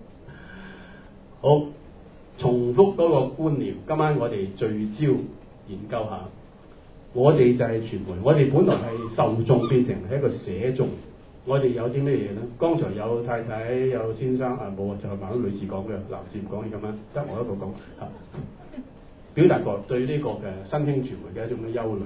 好。重複嗰個觀念，今晚我哋聚焦研究下，我哋就係傳媒，我哋本來係受眾變成係一個寫眾，我哋有啲咩嘢咧？剛才有太太有先生冇啊，就係馬女士講嘅，男士唔講嘢咁樣，得我一個講嚇，表達過對呢個嘅新興傳媒嘅一種嘅憂慮。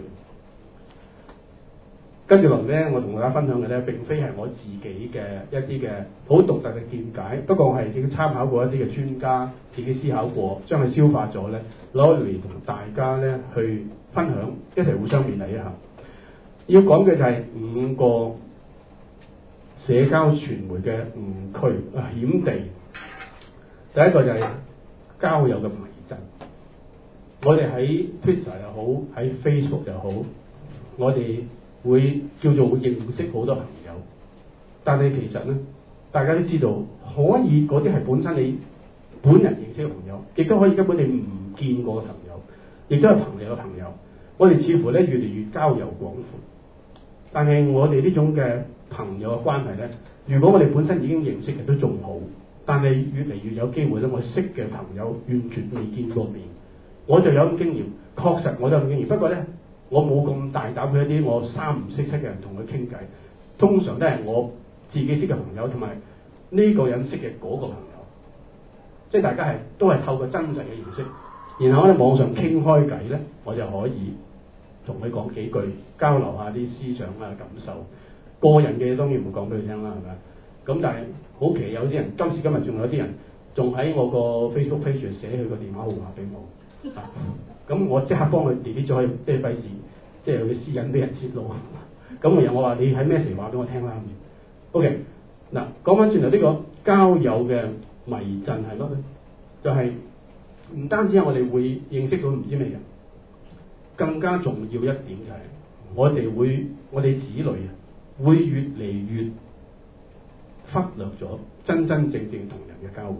跟住落嚟咧，我同大家分享嘅咧，並非係我自己嘅一啲嘅好獨特嘅見解，不過我係已經參考過一啲嘅專家，自己思考過，將佢消化咗咧，攞嚟同大家咧去分享，一齊互相勉勵一下。要講嘅就係5個社交傳媒嘅誤區險地。第一個就係交友嘅迷陣。我哋喺 Twitter 又好，喺 Facebook 又好，我哋會叫做認識好多朋友，但係其實咧，大家都知道可以嗰啲係本身你本人認識嘅朋友，亦都可以根本你唔見過嘅朋友，亦都係朋友嘅朋友。我哋似乎咧越嚟越交友廣闊，但係我哋呢種嘅朋友嘅關係咧，如果我哋本身已經認識嘅都仲好，但係越嚟越有機會咧，我識嘅朋友完全未見過面，我就有咁經驗，確實我都有咁經驗。不過咧，我冇咁大膽去一啲我三唔識七嘅人同佢傾偈，通常都係我自己識嘅朋友同埋呢個人識嘅嗰個朋友，即係大家都係透過真實嘅認識，然後喺網上傾開偈咧，我就可以同佢講幾句，交流下啲思想啊感受，個人嘅嘢當然唔會講俾佢聽啦，係咪？咁但係好奇有啲人今時今日仲有啲人仲喺我個 Facebook page 寫佢個電話號碼俾我，咁我即刻幫佢 delete 咗佢，即係費事即係佢私隱俾人泄露。咁然後我話你喺咩時話俾我聽啦。OK， 嗱講翻轉頭呢個交友嘅迷陣係乜咧？就係唔單止係我哋會認識到唔知咩人，更加重要一點就係我哋子女啊會越嚟越忽略咗真真正正同人嘅交往。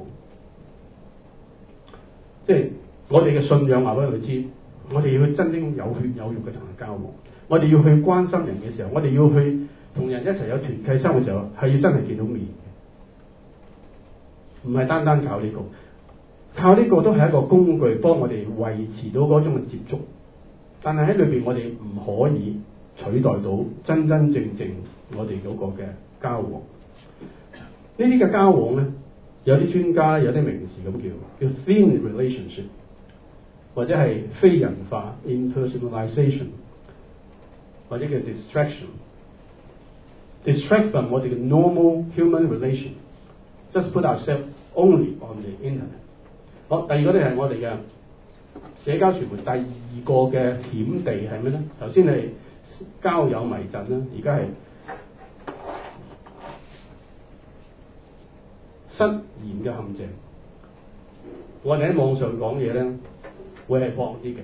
即係我哋嘅信仰話俾佢知，我哋要去真正有血有肉嘅同人交往，我哋要去關心人嘅時候，我哋要去同人一齊有團契生活嘅時候，係要真係見到面嘅，唔係單單靠呢個。靠呢個都係一個工具，幫我哋維持到嗰種嘅接觸，但係喺裏邊我哋唔可以取代到真真正正我哋嗰個嘅交往。呢啲嘅交往咧，有啲專家有啲名詞咁叫 thin relationship， 或者係非人化 impersonalization， 或者叫 distraction。distract from 我哋嘅 normal human relation，just put ourselves only on the internet。好，第二個咧係我哋嘅社交傳媒第二個嘅險地係咩咧？頭先係交友迷陣啦，而家係失言嘅陷阱。我哋喺網上講嘢咧，會係放啲嘅。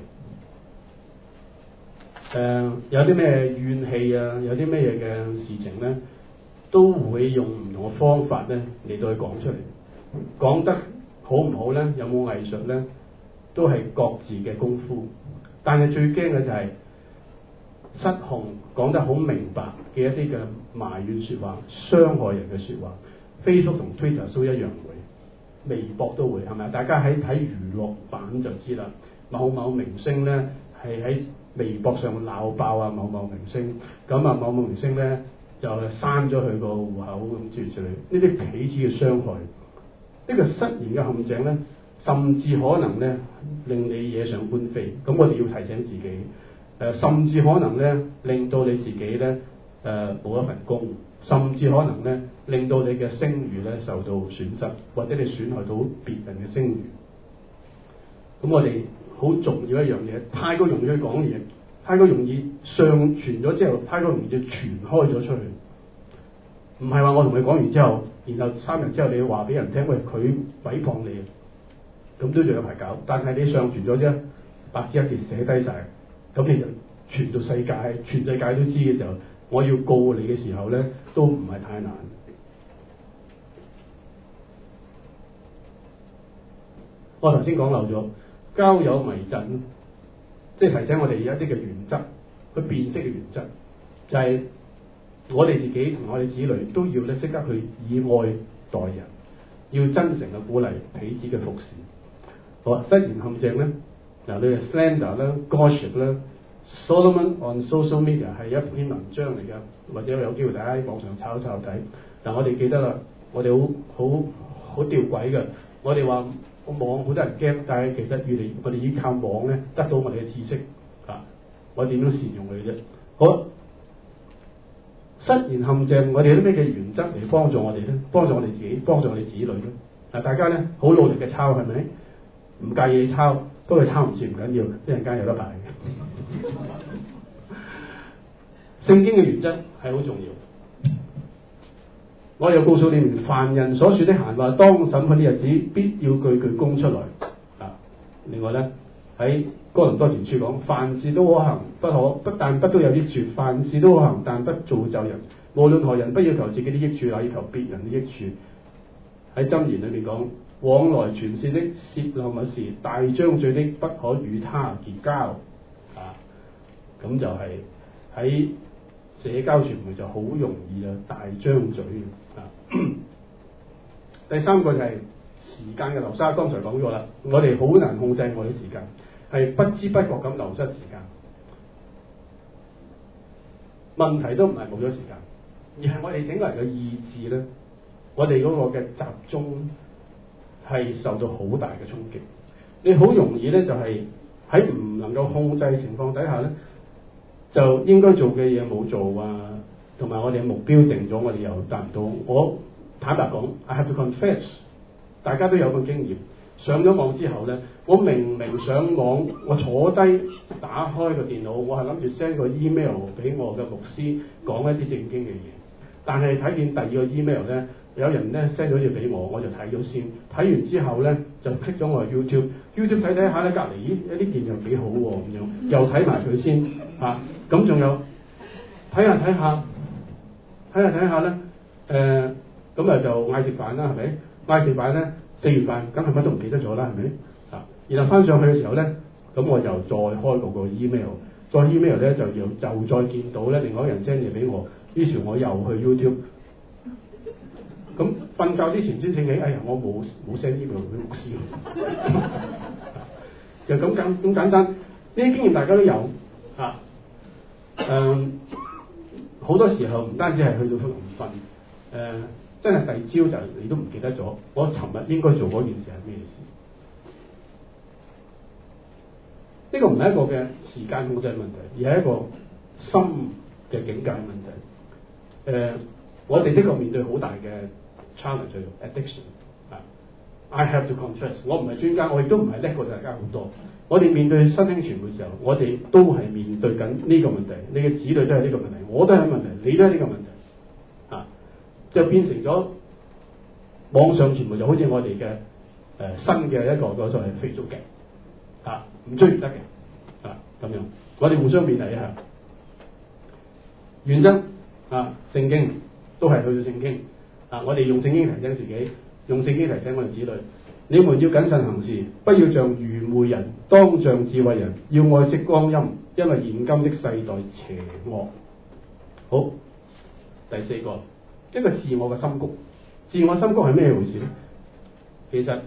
有啲咩怨氣啊，有啲咩嘢嘅事情咧，都會用唔同嘅方法咧嚟到去講出嚟，講得好唔好咧？有冇藝術咧？都係各自嘅功夫。但係最驚嘅就係失控，講得好明白嘅一啲嘅埋怨説話、傷害人嘅説話。Facebook 同 Twitter 都一樣會，微博都會，係咪？大家喺睇娛樂版就知啦。某某明星咧係喺微博上鬧爆啊某某明星，咁啊某某明星咧就刪咗佢個戶口咁諸如此類。呢啲彼此嘅傷害。呢個失言嘅陷阱咧，甚至可能咧令你惹上官非。咁我哋要提醒自己，甚至可能咧令到你自己咧冇一份工，甚至可能咧令到你嘅聲譽咧受到損失，或者你損害到別人嘅聲譽。咁我哋好重要一樣嘢，太過容易去講嘢，太過容易上傳咗之後，太過容易就傳開咗出去。唔係話我同你講完之後，然後3日之後你要話俾人聽，喂佢誹謗你，咁都仲有排搞。但係你上傳咗啫，白紙一字寫低晒，咁你就傳到世界，全世界都知嘅時候，我要告你嘅時候咧，都唔係太難。我頭先講漏咗交友迷陣，即係提醒我哋一啲嘅原則，去辨識嘅原則，就係我哋自己同我哋子女都要咧識得去以愛待人，要真誠嘅鼓勵彼此嘅服侍。好，失言陷阱咧，嗱，你係 slander 啦、gossip 啦、Solomon on social media 係一篇文章嚟㗎，或者有機會大家喺網上抄睇。嗱，我哋記得啦，我哋好吊詭嘅，我哋話網好多人驚，但係其實越嚟我哋依靠網咧得到我哋嘅知識啊，我點樣善用佢啫？好。失言陷阱，我哋有啲咩嘅原則嚟幫助我哋咧？幫助我哋自己，幫助我哋子女咧？嗱，大家咧好努力嘅抄，係咪？唔介意你抄，不過抄唔切唔緊要，一陣間有得排嘅。聖經嘅原則係好重要。我又告訴你們，凡人所說的閒話，當審判的日子，必要句句供出來。啊，另外咧， 喺哥林多前書講，凡事都可行，不但不都有益處，凡事都可行，但不造就人。無論何人，不要求自己的益處，乃要求別人的益處。喺箴言裏面講，往來傳舌的泄漏密事，大張嘴的不可與他結交。啊，咁就係喺社交傳媒就好容易大張嘴啊。第三個就係時間嘅流失，剛才講咗啦，我哋好難控制我哋時間，係不知不覺咁流失時間。問題都唔係冇咗時間，而係我哋整個人嘅意志咧，我哋嗰個嘅集中係受到好大嘅衝擊。你好容易咧就係喺唔能夠控制嘅情況底下咧，就應該做嘅嘢冇做啊，同埋我哋嘅目標定咗，我哋又達唔到。我坦白講 ，I have to confess， 大家都有個經驗。上咗網之後咧，我明明上網，我坐低打開個電腦，我係諗住 send 個 email 俾我嘅牧師講一啲正經嘅嘢，但係睇見第二個 email 咧，有人咧 send 咗嘢俾我，我就睇咗先，睇完之後咧就 click 咗我 YouTube 睇睇下咧，隔離咦一啲件又幾好喎，咁樣又睇埋佢先嚇，咁仲有睇下咧，咁啊就嗌食飯啦，係咪？嗌食飯咧，食完飯梗係乜都唔記得咗啦，係咪？啊，然後翻上去嘅時候咧，咁我又再開嗰個 email， 再 email 咧就再見到咧另外一人 send 嘢俾我，於是我又去 YouTube， 咁瞓覺之前先醒起，哎呀我冇 send email 俾牧師，就咁簡單，呢啲經驗大家都有啊，好多時候唔單止係去到臨瞓，真係第二朝就你都唔記得咗，我尋日應該做嗰件事係咩事？呢個唔係一個嘅時間控制問題，而係一個心嘅境界問題。我哋的確面對好大嘅 challenge addiction 啊 ，I have to confess， 我唔係專家，我亦都唔係叻過大家好多。我哋面對新興傳媒嘅時候，我哋都係面對緊呢個問題，你嘅子女都係呢個問題，我都係問題，你都係呢個問題。就變成咗網上傳媒就好似我哋嘅新嘅一個所謂 Facebook 嘅啊，唔追唔得嘅啊咁樣，我哋互相勉勵一下。原則啊，聖經都係去到聖經啊，我哋用聖經提醒自己，用聖經提醒我哋子女，你們要謹慎行事，不要像愚昧人，當像智慧人，要愛惜光陰，因為現今的世代邪惡。好，第四個。一個自我嘅深谷，自我深谷係咩回事咧？其實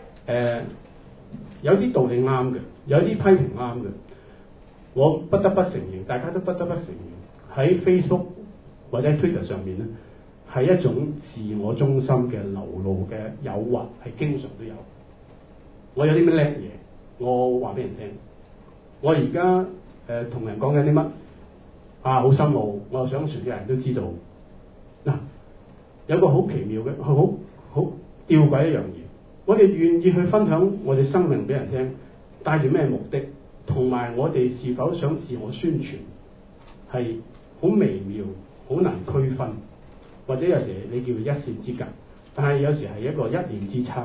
有啲道理啱嘅，有啲批評啱嘅。我不得不承認，大家都不得不承認，喺 Facebook 或者 Twitter 上面咧，係一種自我中心嘅流露嘅誘惑，係經常都有。我有啲咩叻嘢，我話俾人聽。我而家同人講緊啲乜啊，好深奧，我又想全嘅人都知道。嗱，有個好奇妙嘅，好吊詭一樣嘢，我哋願意去分享我哋生命俾人聽，帶住咩目的，同埋我哋是否想自我宣傳，係好微妙，好難區分，或者有時你叫一線之隔，但係有時係一個一念之差。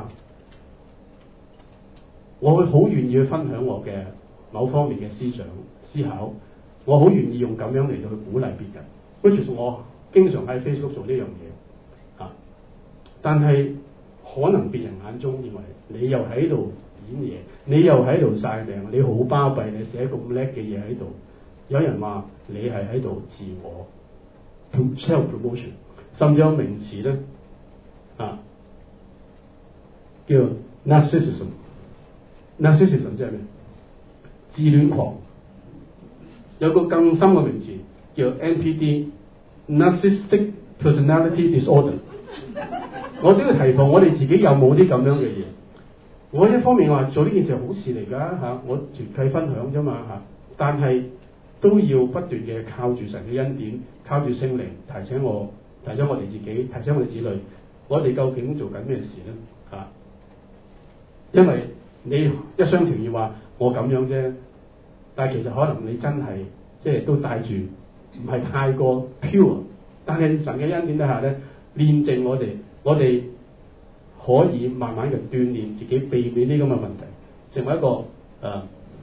我會好願意去分享我嘅某方面嘅思想思考，我好願意用咁樣嚟到去鼓勵別人，跟住我經常喺 Facebook 做呢樣嘢啊，但係可能別人眼中認為你又喺度演嘢，你又喺度晒命，你好巴閉，你寫咁叻嘅嘢喺度，有人話你係喺度自我 self promotion， 甚至有名詞咧啊叫 narcissism 即係咩？自戀狂。有個更深嘅名詞叫 NPD。Narcissistic Personality Disorder， 我都要提防我哋自己有冇啲咁樣嘅嘢。我一方面話做呢件事係好事嚟㗎嚇，我團契分享啫嘛嚇，但係都要不斷嘅靠住神嘅恩典，靠住聖靈提醒我哋自己，提醒我哋子女，我哋究竟做緊咩事咧嚇？因為你一廂情願話我咁樣啫，但係其實可能你真係即係都帶住。唔係太過 pure， 但係神嘅恩典底下咧，煉淨我哋可以慢慢嘅鍛鍊自己，避免呢咁嘅問題，成為一個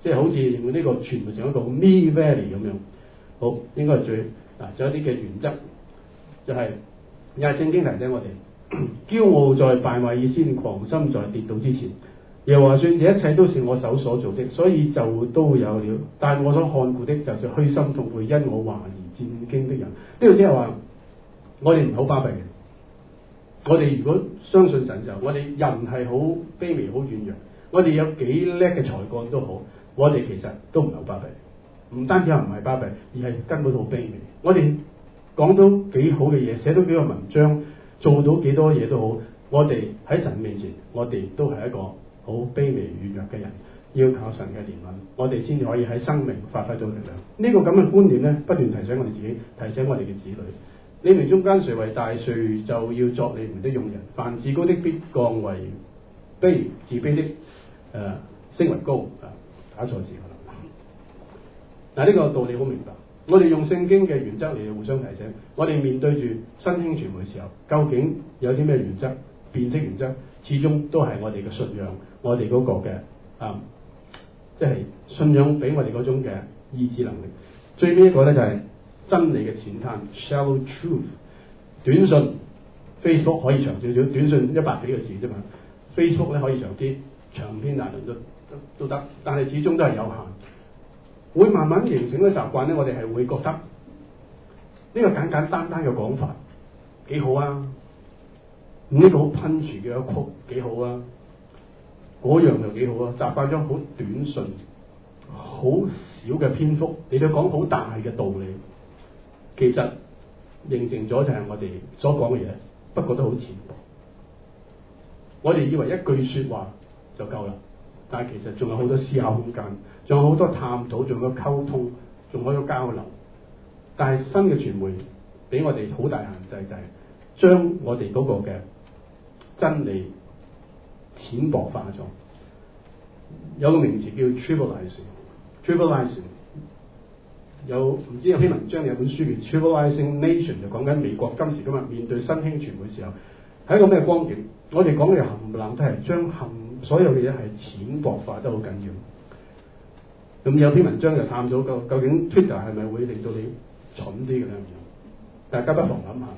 即係好似用呢個傳媒上一個 Me Valley 咁樣。好，應該係最仲有啲嘅原則，就係又係聖經提醒我哋，驕傲在敗壞以先，狂心在跌倒之前。耶和華說：這一切都是我手所做的，所以就都有了。但我所看顧的，就是虛心痛悔，因我懷疑戰兢的人。呢度即係話，我哋唔好巴閉嘅。我哋如果相信神就，我哋人係好卑微、好軟弱。我哋有幾叻嘅才幹都好，我哋其實都唔係好巴閉。唔單止係唔係巴閉，而係根本好卑微。我哋講到幾好嘅嘢，寫到幾個文章，做到幾多嘢都好，我哋喺神面前，我哋都係一個好卑微軟弱嘅人，要靠神嘅憐憫，我哋先至可以喺生命發揮到力量。呢個咁嘅觀念咧，不斷提醒我哋自己，提醒我哋嘅子女。你們中間誰為大，誰就要作你們的用人。凡自高的必降為卑，自卑的升為高。打錯字可能。呢個道理好明白。我哋用聖經嘅原則嚟互相提醒。我哋面對住新興傳媒嘅時候，究竟有啲咩原則？辨識原則始終都係我哋嘅信仰，我哋嗰個嘅即係信仰俾我哋嗰種嘅意志能力。最尾一個咧就係真理嘅淺灘 shallow truth。短信 Facebook 可以長少少，短信100幾個字啫嘛。Facebook 咧可以長啲，長篇大論都得，但係始終都係有限。會慢慢形成嘅習慣咧，我哋係會覺得呢個簡簡單單嘅講法幾好啊，呢個好噴住嘅一曲幾好啊，嗰樣又幾好啊，習慣咗好短信，好少嘅篇幅，你就講好大嘅道理，其實形成咗就係我哋所講嘅嘢，不過都好淺薄。我哋以為一句說話就夠啦，但係其實仲有好多思考空間，仲有好多探討，仲有溝通，仲有交流。但係新嘅傳媒俾我哋好大限制，就係將我哋嗰個嘅真理淺薄化咗。有個名詞叫 trivializing。有唔知有篇文章有本書叫 Trivializing Nation， 就講緊美國今時今日面對新興傳媒嘅時候係一個咩光景。我哋講嘅冚唪唥都係將所有嘅嘢係淺薄化得好緊要。咁有篇文章就探討究竟 Twitter 係咪會令到你蠢啲嘅咧？大家不妨諗下。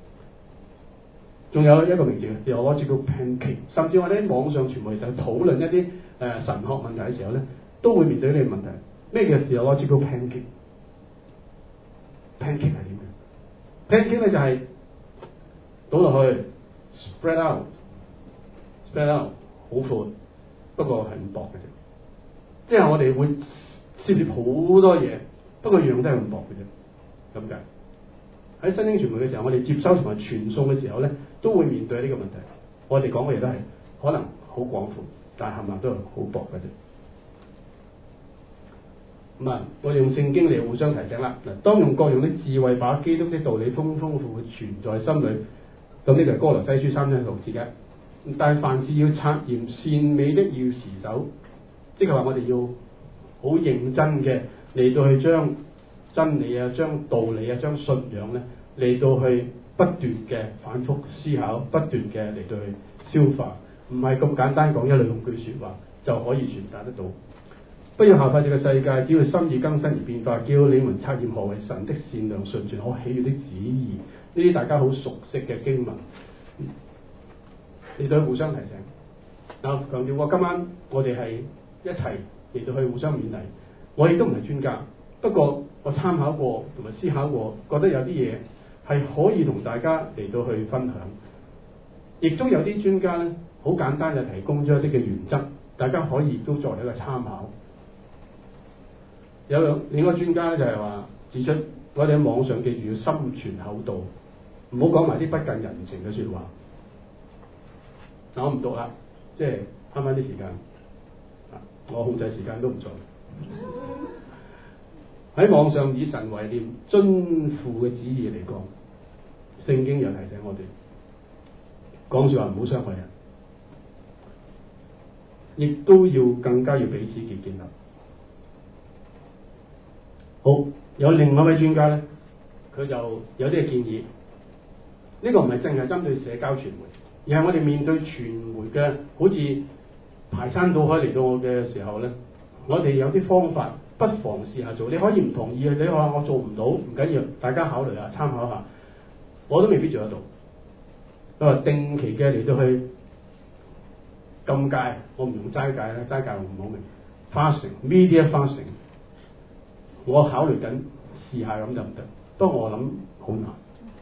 仲有一個名字嘅 theological pancake， 甚至我哋喺網上傳媒就討論一啲神學問題嘅時候咧，都會面對呢個問題。咩叫 theological pancake？pancake 係點嘅 ？pancake 咧就係倒落去 spread out 好闊，不過係咁薄嘅啫。即係我哋會涉獵好多嘢，不過樣都係咁薄嘅啫。咁解喺新興傳媒嘅時候，我哋接收同埋傳送嘅時候咧，都會面對呢個問題。我哋講嘅嘢都係可能好廣闊，但係冚唪唥都係好薄嘅啫。咁我哋用聖經嚟互相提醒啦。嗱，當用各樣的智慧把基督的道理豐豐富富存在心裏，咁呢個係哥羅西書3章6節嘅。但係凡事要察驗，善美的要持守，即係話我哋要好認真嘅嚟到去將真理啊、將道理啊、將信仰咧嚟到去不斷嘅反覆思考，不斷嘅嚟到去消化，唔係咁簡單講一兩句説話就可以傳達得到。不要效法這個世界，只要心意更新而變化，叫你們察驗何為神的善良、純全、可喜悅的旨意。呢啲大家好熟悉嘅經文，你對互相提醒。嗱，強調今晚我哋係一齊嚟到去互相勉勵。我亦都唔係專家，不過我參考過同埋思考過，覺得有啲嘢係可以同大家嚟到去分享。亦都有啲專家咧，好簡單就提供咗一啲嘅原則，大家可以都作為一個參考。有另一個專家咧就係話指出，我哋喺網上記住要心存厚道，唔好講埋啲不近人情嘅説話。嗱，我唔讀啦，即係慳翻啲時間。我控制時間都唔錯。喺網上以神為念，遵父嘅旨意嚟講，聖經又提醒我哋講説話唔好傷害人，亦都要更加要彼此建立。好，有另外一位專家咧，佢就有啲嘅建議。呢個唔係淨係針對社交傳媒，而係我哋面對傳媒嘅好似排山倒海嚟到我嘅時候咧， 我哋有啲方法，不妨試下做。你可以唔同意，你話我做唔到，唔緊要，大家考慮下、參考下。我都未必做得到。佢話定期嘅嚟到去禁戒，我唔用齋戒啦，齋戒我唔好明。fasting media fasting， 我考慮緊試下咁得唔得？不過我諗好難。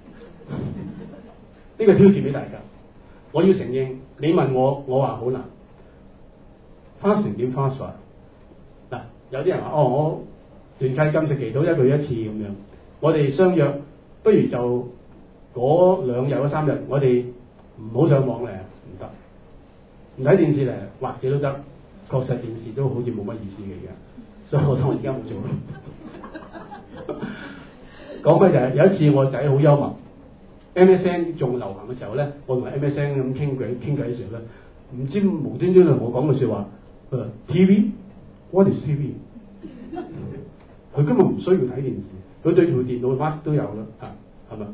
呢個挑戰俾大家，我要承認。你問我，我話好難。fasting 點 fast 法？嗱，有啲人話我團契禁食祈禱1個月1次咁樣，我哋相約，不如就嗰2日嗰3日，我哋唔好上網咧，唔得，唔睇電視咧，或者都得。確實電視都好似冇乜意思嘅而家，所以我當而家冇做。講咩就係有一次我仔好幽默 ，MSN 仲流行嘅時候咧，我同 MSN 咁傾偈嘅時候咧，唔知無端端同我講句説話，TV，what is TV？ 佢根本唔需要睇電視，佢對住電腦乜都有啦，係咪？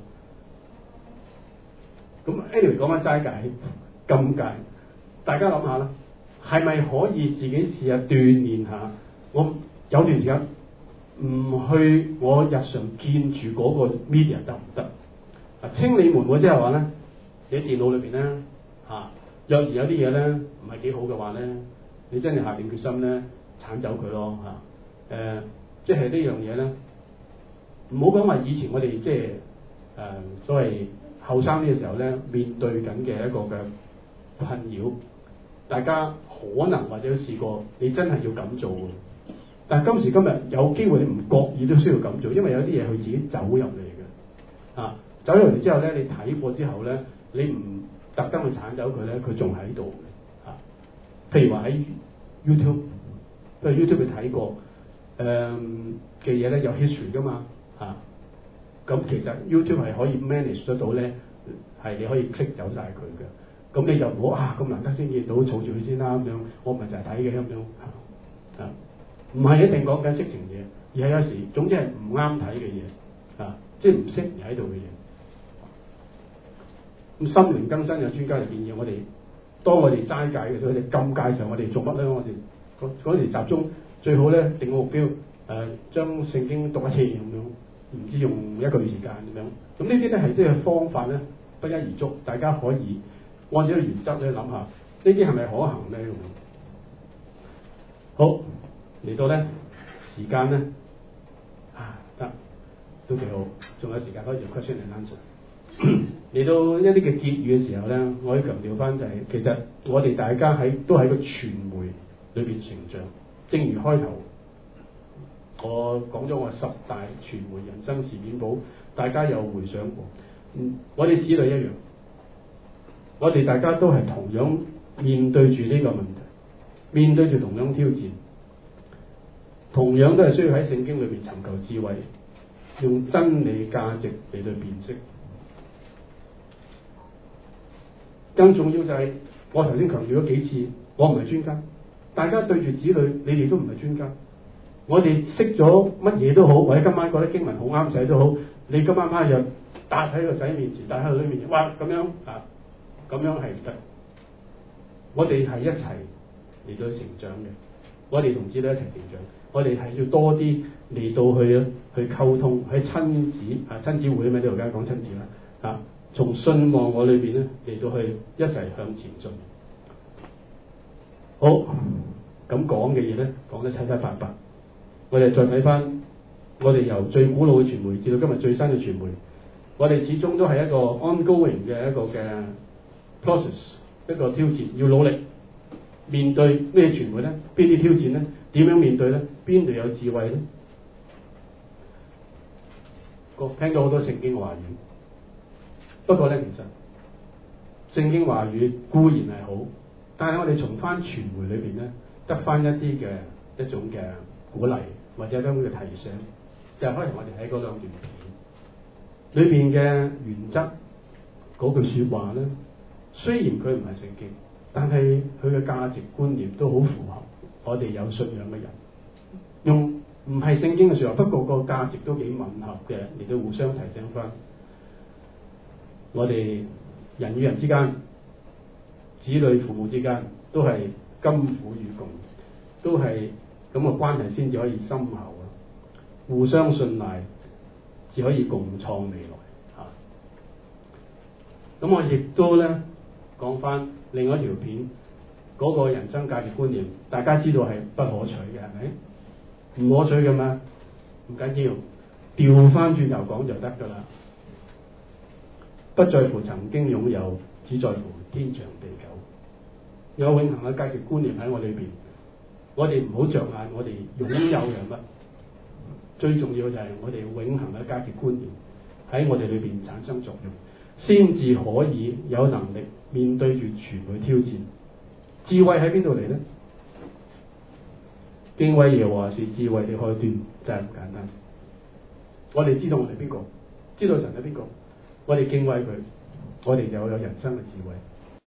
咁 anyway 講翻齋戒禁戒，大家諗下啦。係咪可以自己試下鍛鍊下？我有段時間唔去我日常見住嗰個 media 得唔得？啊，清理門戶即係話咧，你電腦裏邊咧若然有啲嘢咧唔係幾好嘅話咧，你真係下定決心咧剷走佢咯即係呢樣嘢咧，唔好講話以前我哋即係所謂後生呢個時候咧面對緊嘅一個嘅困擾。大家可能或者都試過，你真係要咁做嘅。但係今時今日有機會，你唔覺意都需要咁做，因為有啲嘢佢自己走入嚟嘅。走入嚟之後咧，你睇過之後咧，你唔特登去剷走佢咧，佢仲喺度嘅。譬如話喺 YouTube， 譬如 YouTube 你睇過嘅嘢咧，有 history 噶嘛咁其實 YouTube 係可以 manage 得到咧，係你可以 click 走晒佢嘅。咁你就唔好咁難得先見到，儲住佢先啦咁樣。我唔係就係睇嘅咁樣唔係一定講緊色情嘢，而係有時總之係唔啱睇嘅嘢即係唔適宜喺度嘅嘢。咁心靈更新有專家就建議我哋，當我哋齋戒嘅時候，我哋禁戒嘅時候，我哋做乜咧？我哋嗰時集中最好咧定個目標將聖經讀一次咁樣，唔知用1個月時間咁樣。咁呢啲咧係即係方法咧，不一而足，大家可以按照個原則咧諗下，呢啲係咪可行咧？好，嚟到咧時間咧得都幾好，仲有時間可以做 question and answer。嚟到一啲嘅結語嘅時候咧，我要強調翻就係、其實我哋大家都喺個傳媒裏邊成長。正如開頭我講咗我10大傳媒人生事件簿，大家有回想過。我哋子女一樣。我哋大家都係同樣面對住呢個問題，面對住同樣挑戰，同樣都係需要喺聖經裏邊尋求智慧，用真理價值嚟到辨識。更重要就係、我頭先強調咗幾次，我唔係專家，大家對住子女，你哋都唔係專家。我哋識咗乜嘢都好，或者今晚覺得經文好啱使都好，你今晚翻去搭喺個仔面前，搭喺個女面前，哇咁樣咁樣係唔得。我哋係一齊嚟到成長嘅，我哋同子女一齊成長，我哋係要多啲嚟到去溝通，喺親子會咩呢度梗係講親子啦從信望我裏邊咧嚟到去一齊向前進。好，咁講嘅嘢咧講得七七八八，我哋再睇翻我哋由最古老嘅傳媒至到今日最新嘅傳媒，我哋始終都係一個 ongoing 嘅一個嘅 process， 一個挑戰，要努力面對咩傳媒咧？邊啲挑戰咧？點樣面對咧？邊度有智慧咧？我聽到好多聖經話語，不過咧其實聖經話語固然係好，但係我哋從翻傳媒裏邊咧得翻一啲嘅一種嘅鼓勵或者一種嘅提醒，就係可能我哋喺嗰兩段片裏邊嘅原則嗰句說話咧，雖然佢唔係聖經，但係佢嘅價值觀念都好符合我哋有信仰嘅人，用唔係聖經嘅說話，不過個價值都幾吻合嘅，嚟到互相提醒翻我哋人與人之間、子女父母之間都係甘苦與共，都係咁個關係先至可以深厚啊！互相信賴，只可以共創未來嚇。咁我亦都咧講翻另外一條片，嗰個人生價值觀念，大家知道係不可取嘅，係咪？唔可取嘅嘛，唔緊要，調翻轉頭講就得㗎啦。不在乎曾經擁有，只在乎天長地久。有永恆嘅價值觀念喺我裏邊，我哋唔好着眼我哋擁有嘅乜，最重要就係我哋永恆嘅價值觀念喺我哋裏邊產生作用，先至可以有能力面對住全部挑戰。智慧喺邊度嚟呢？敬畏耶和華是智慧嘅開端，就係咁簡單。我哋知道我哋邊個，知道神係邊個，我哋敬畏佢，我哋就有人生嘅智慧。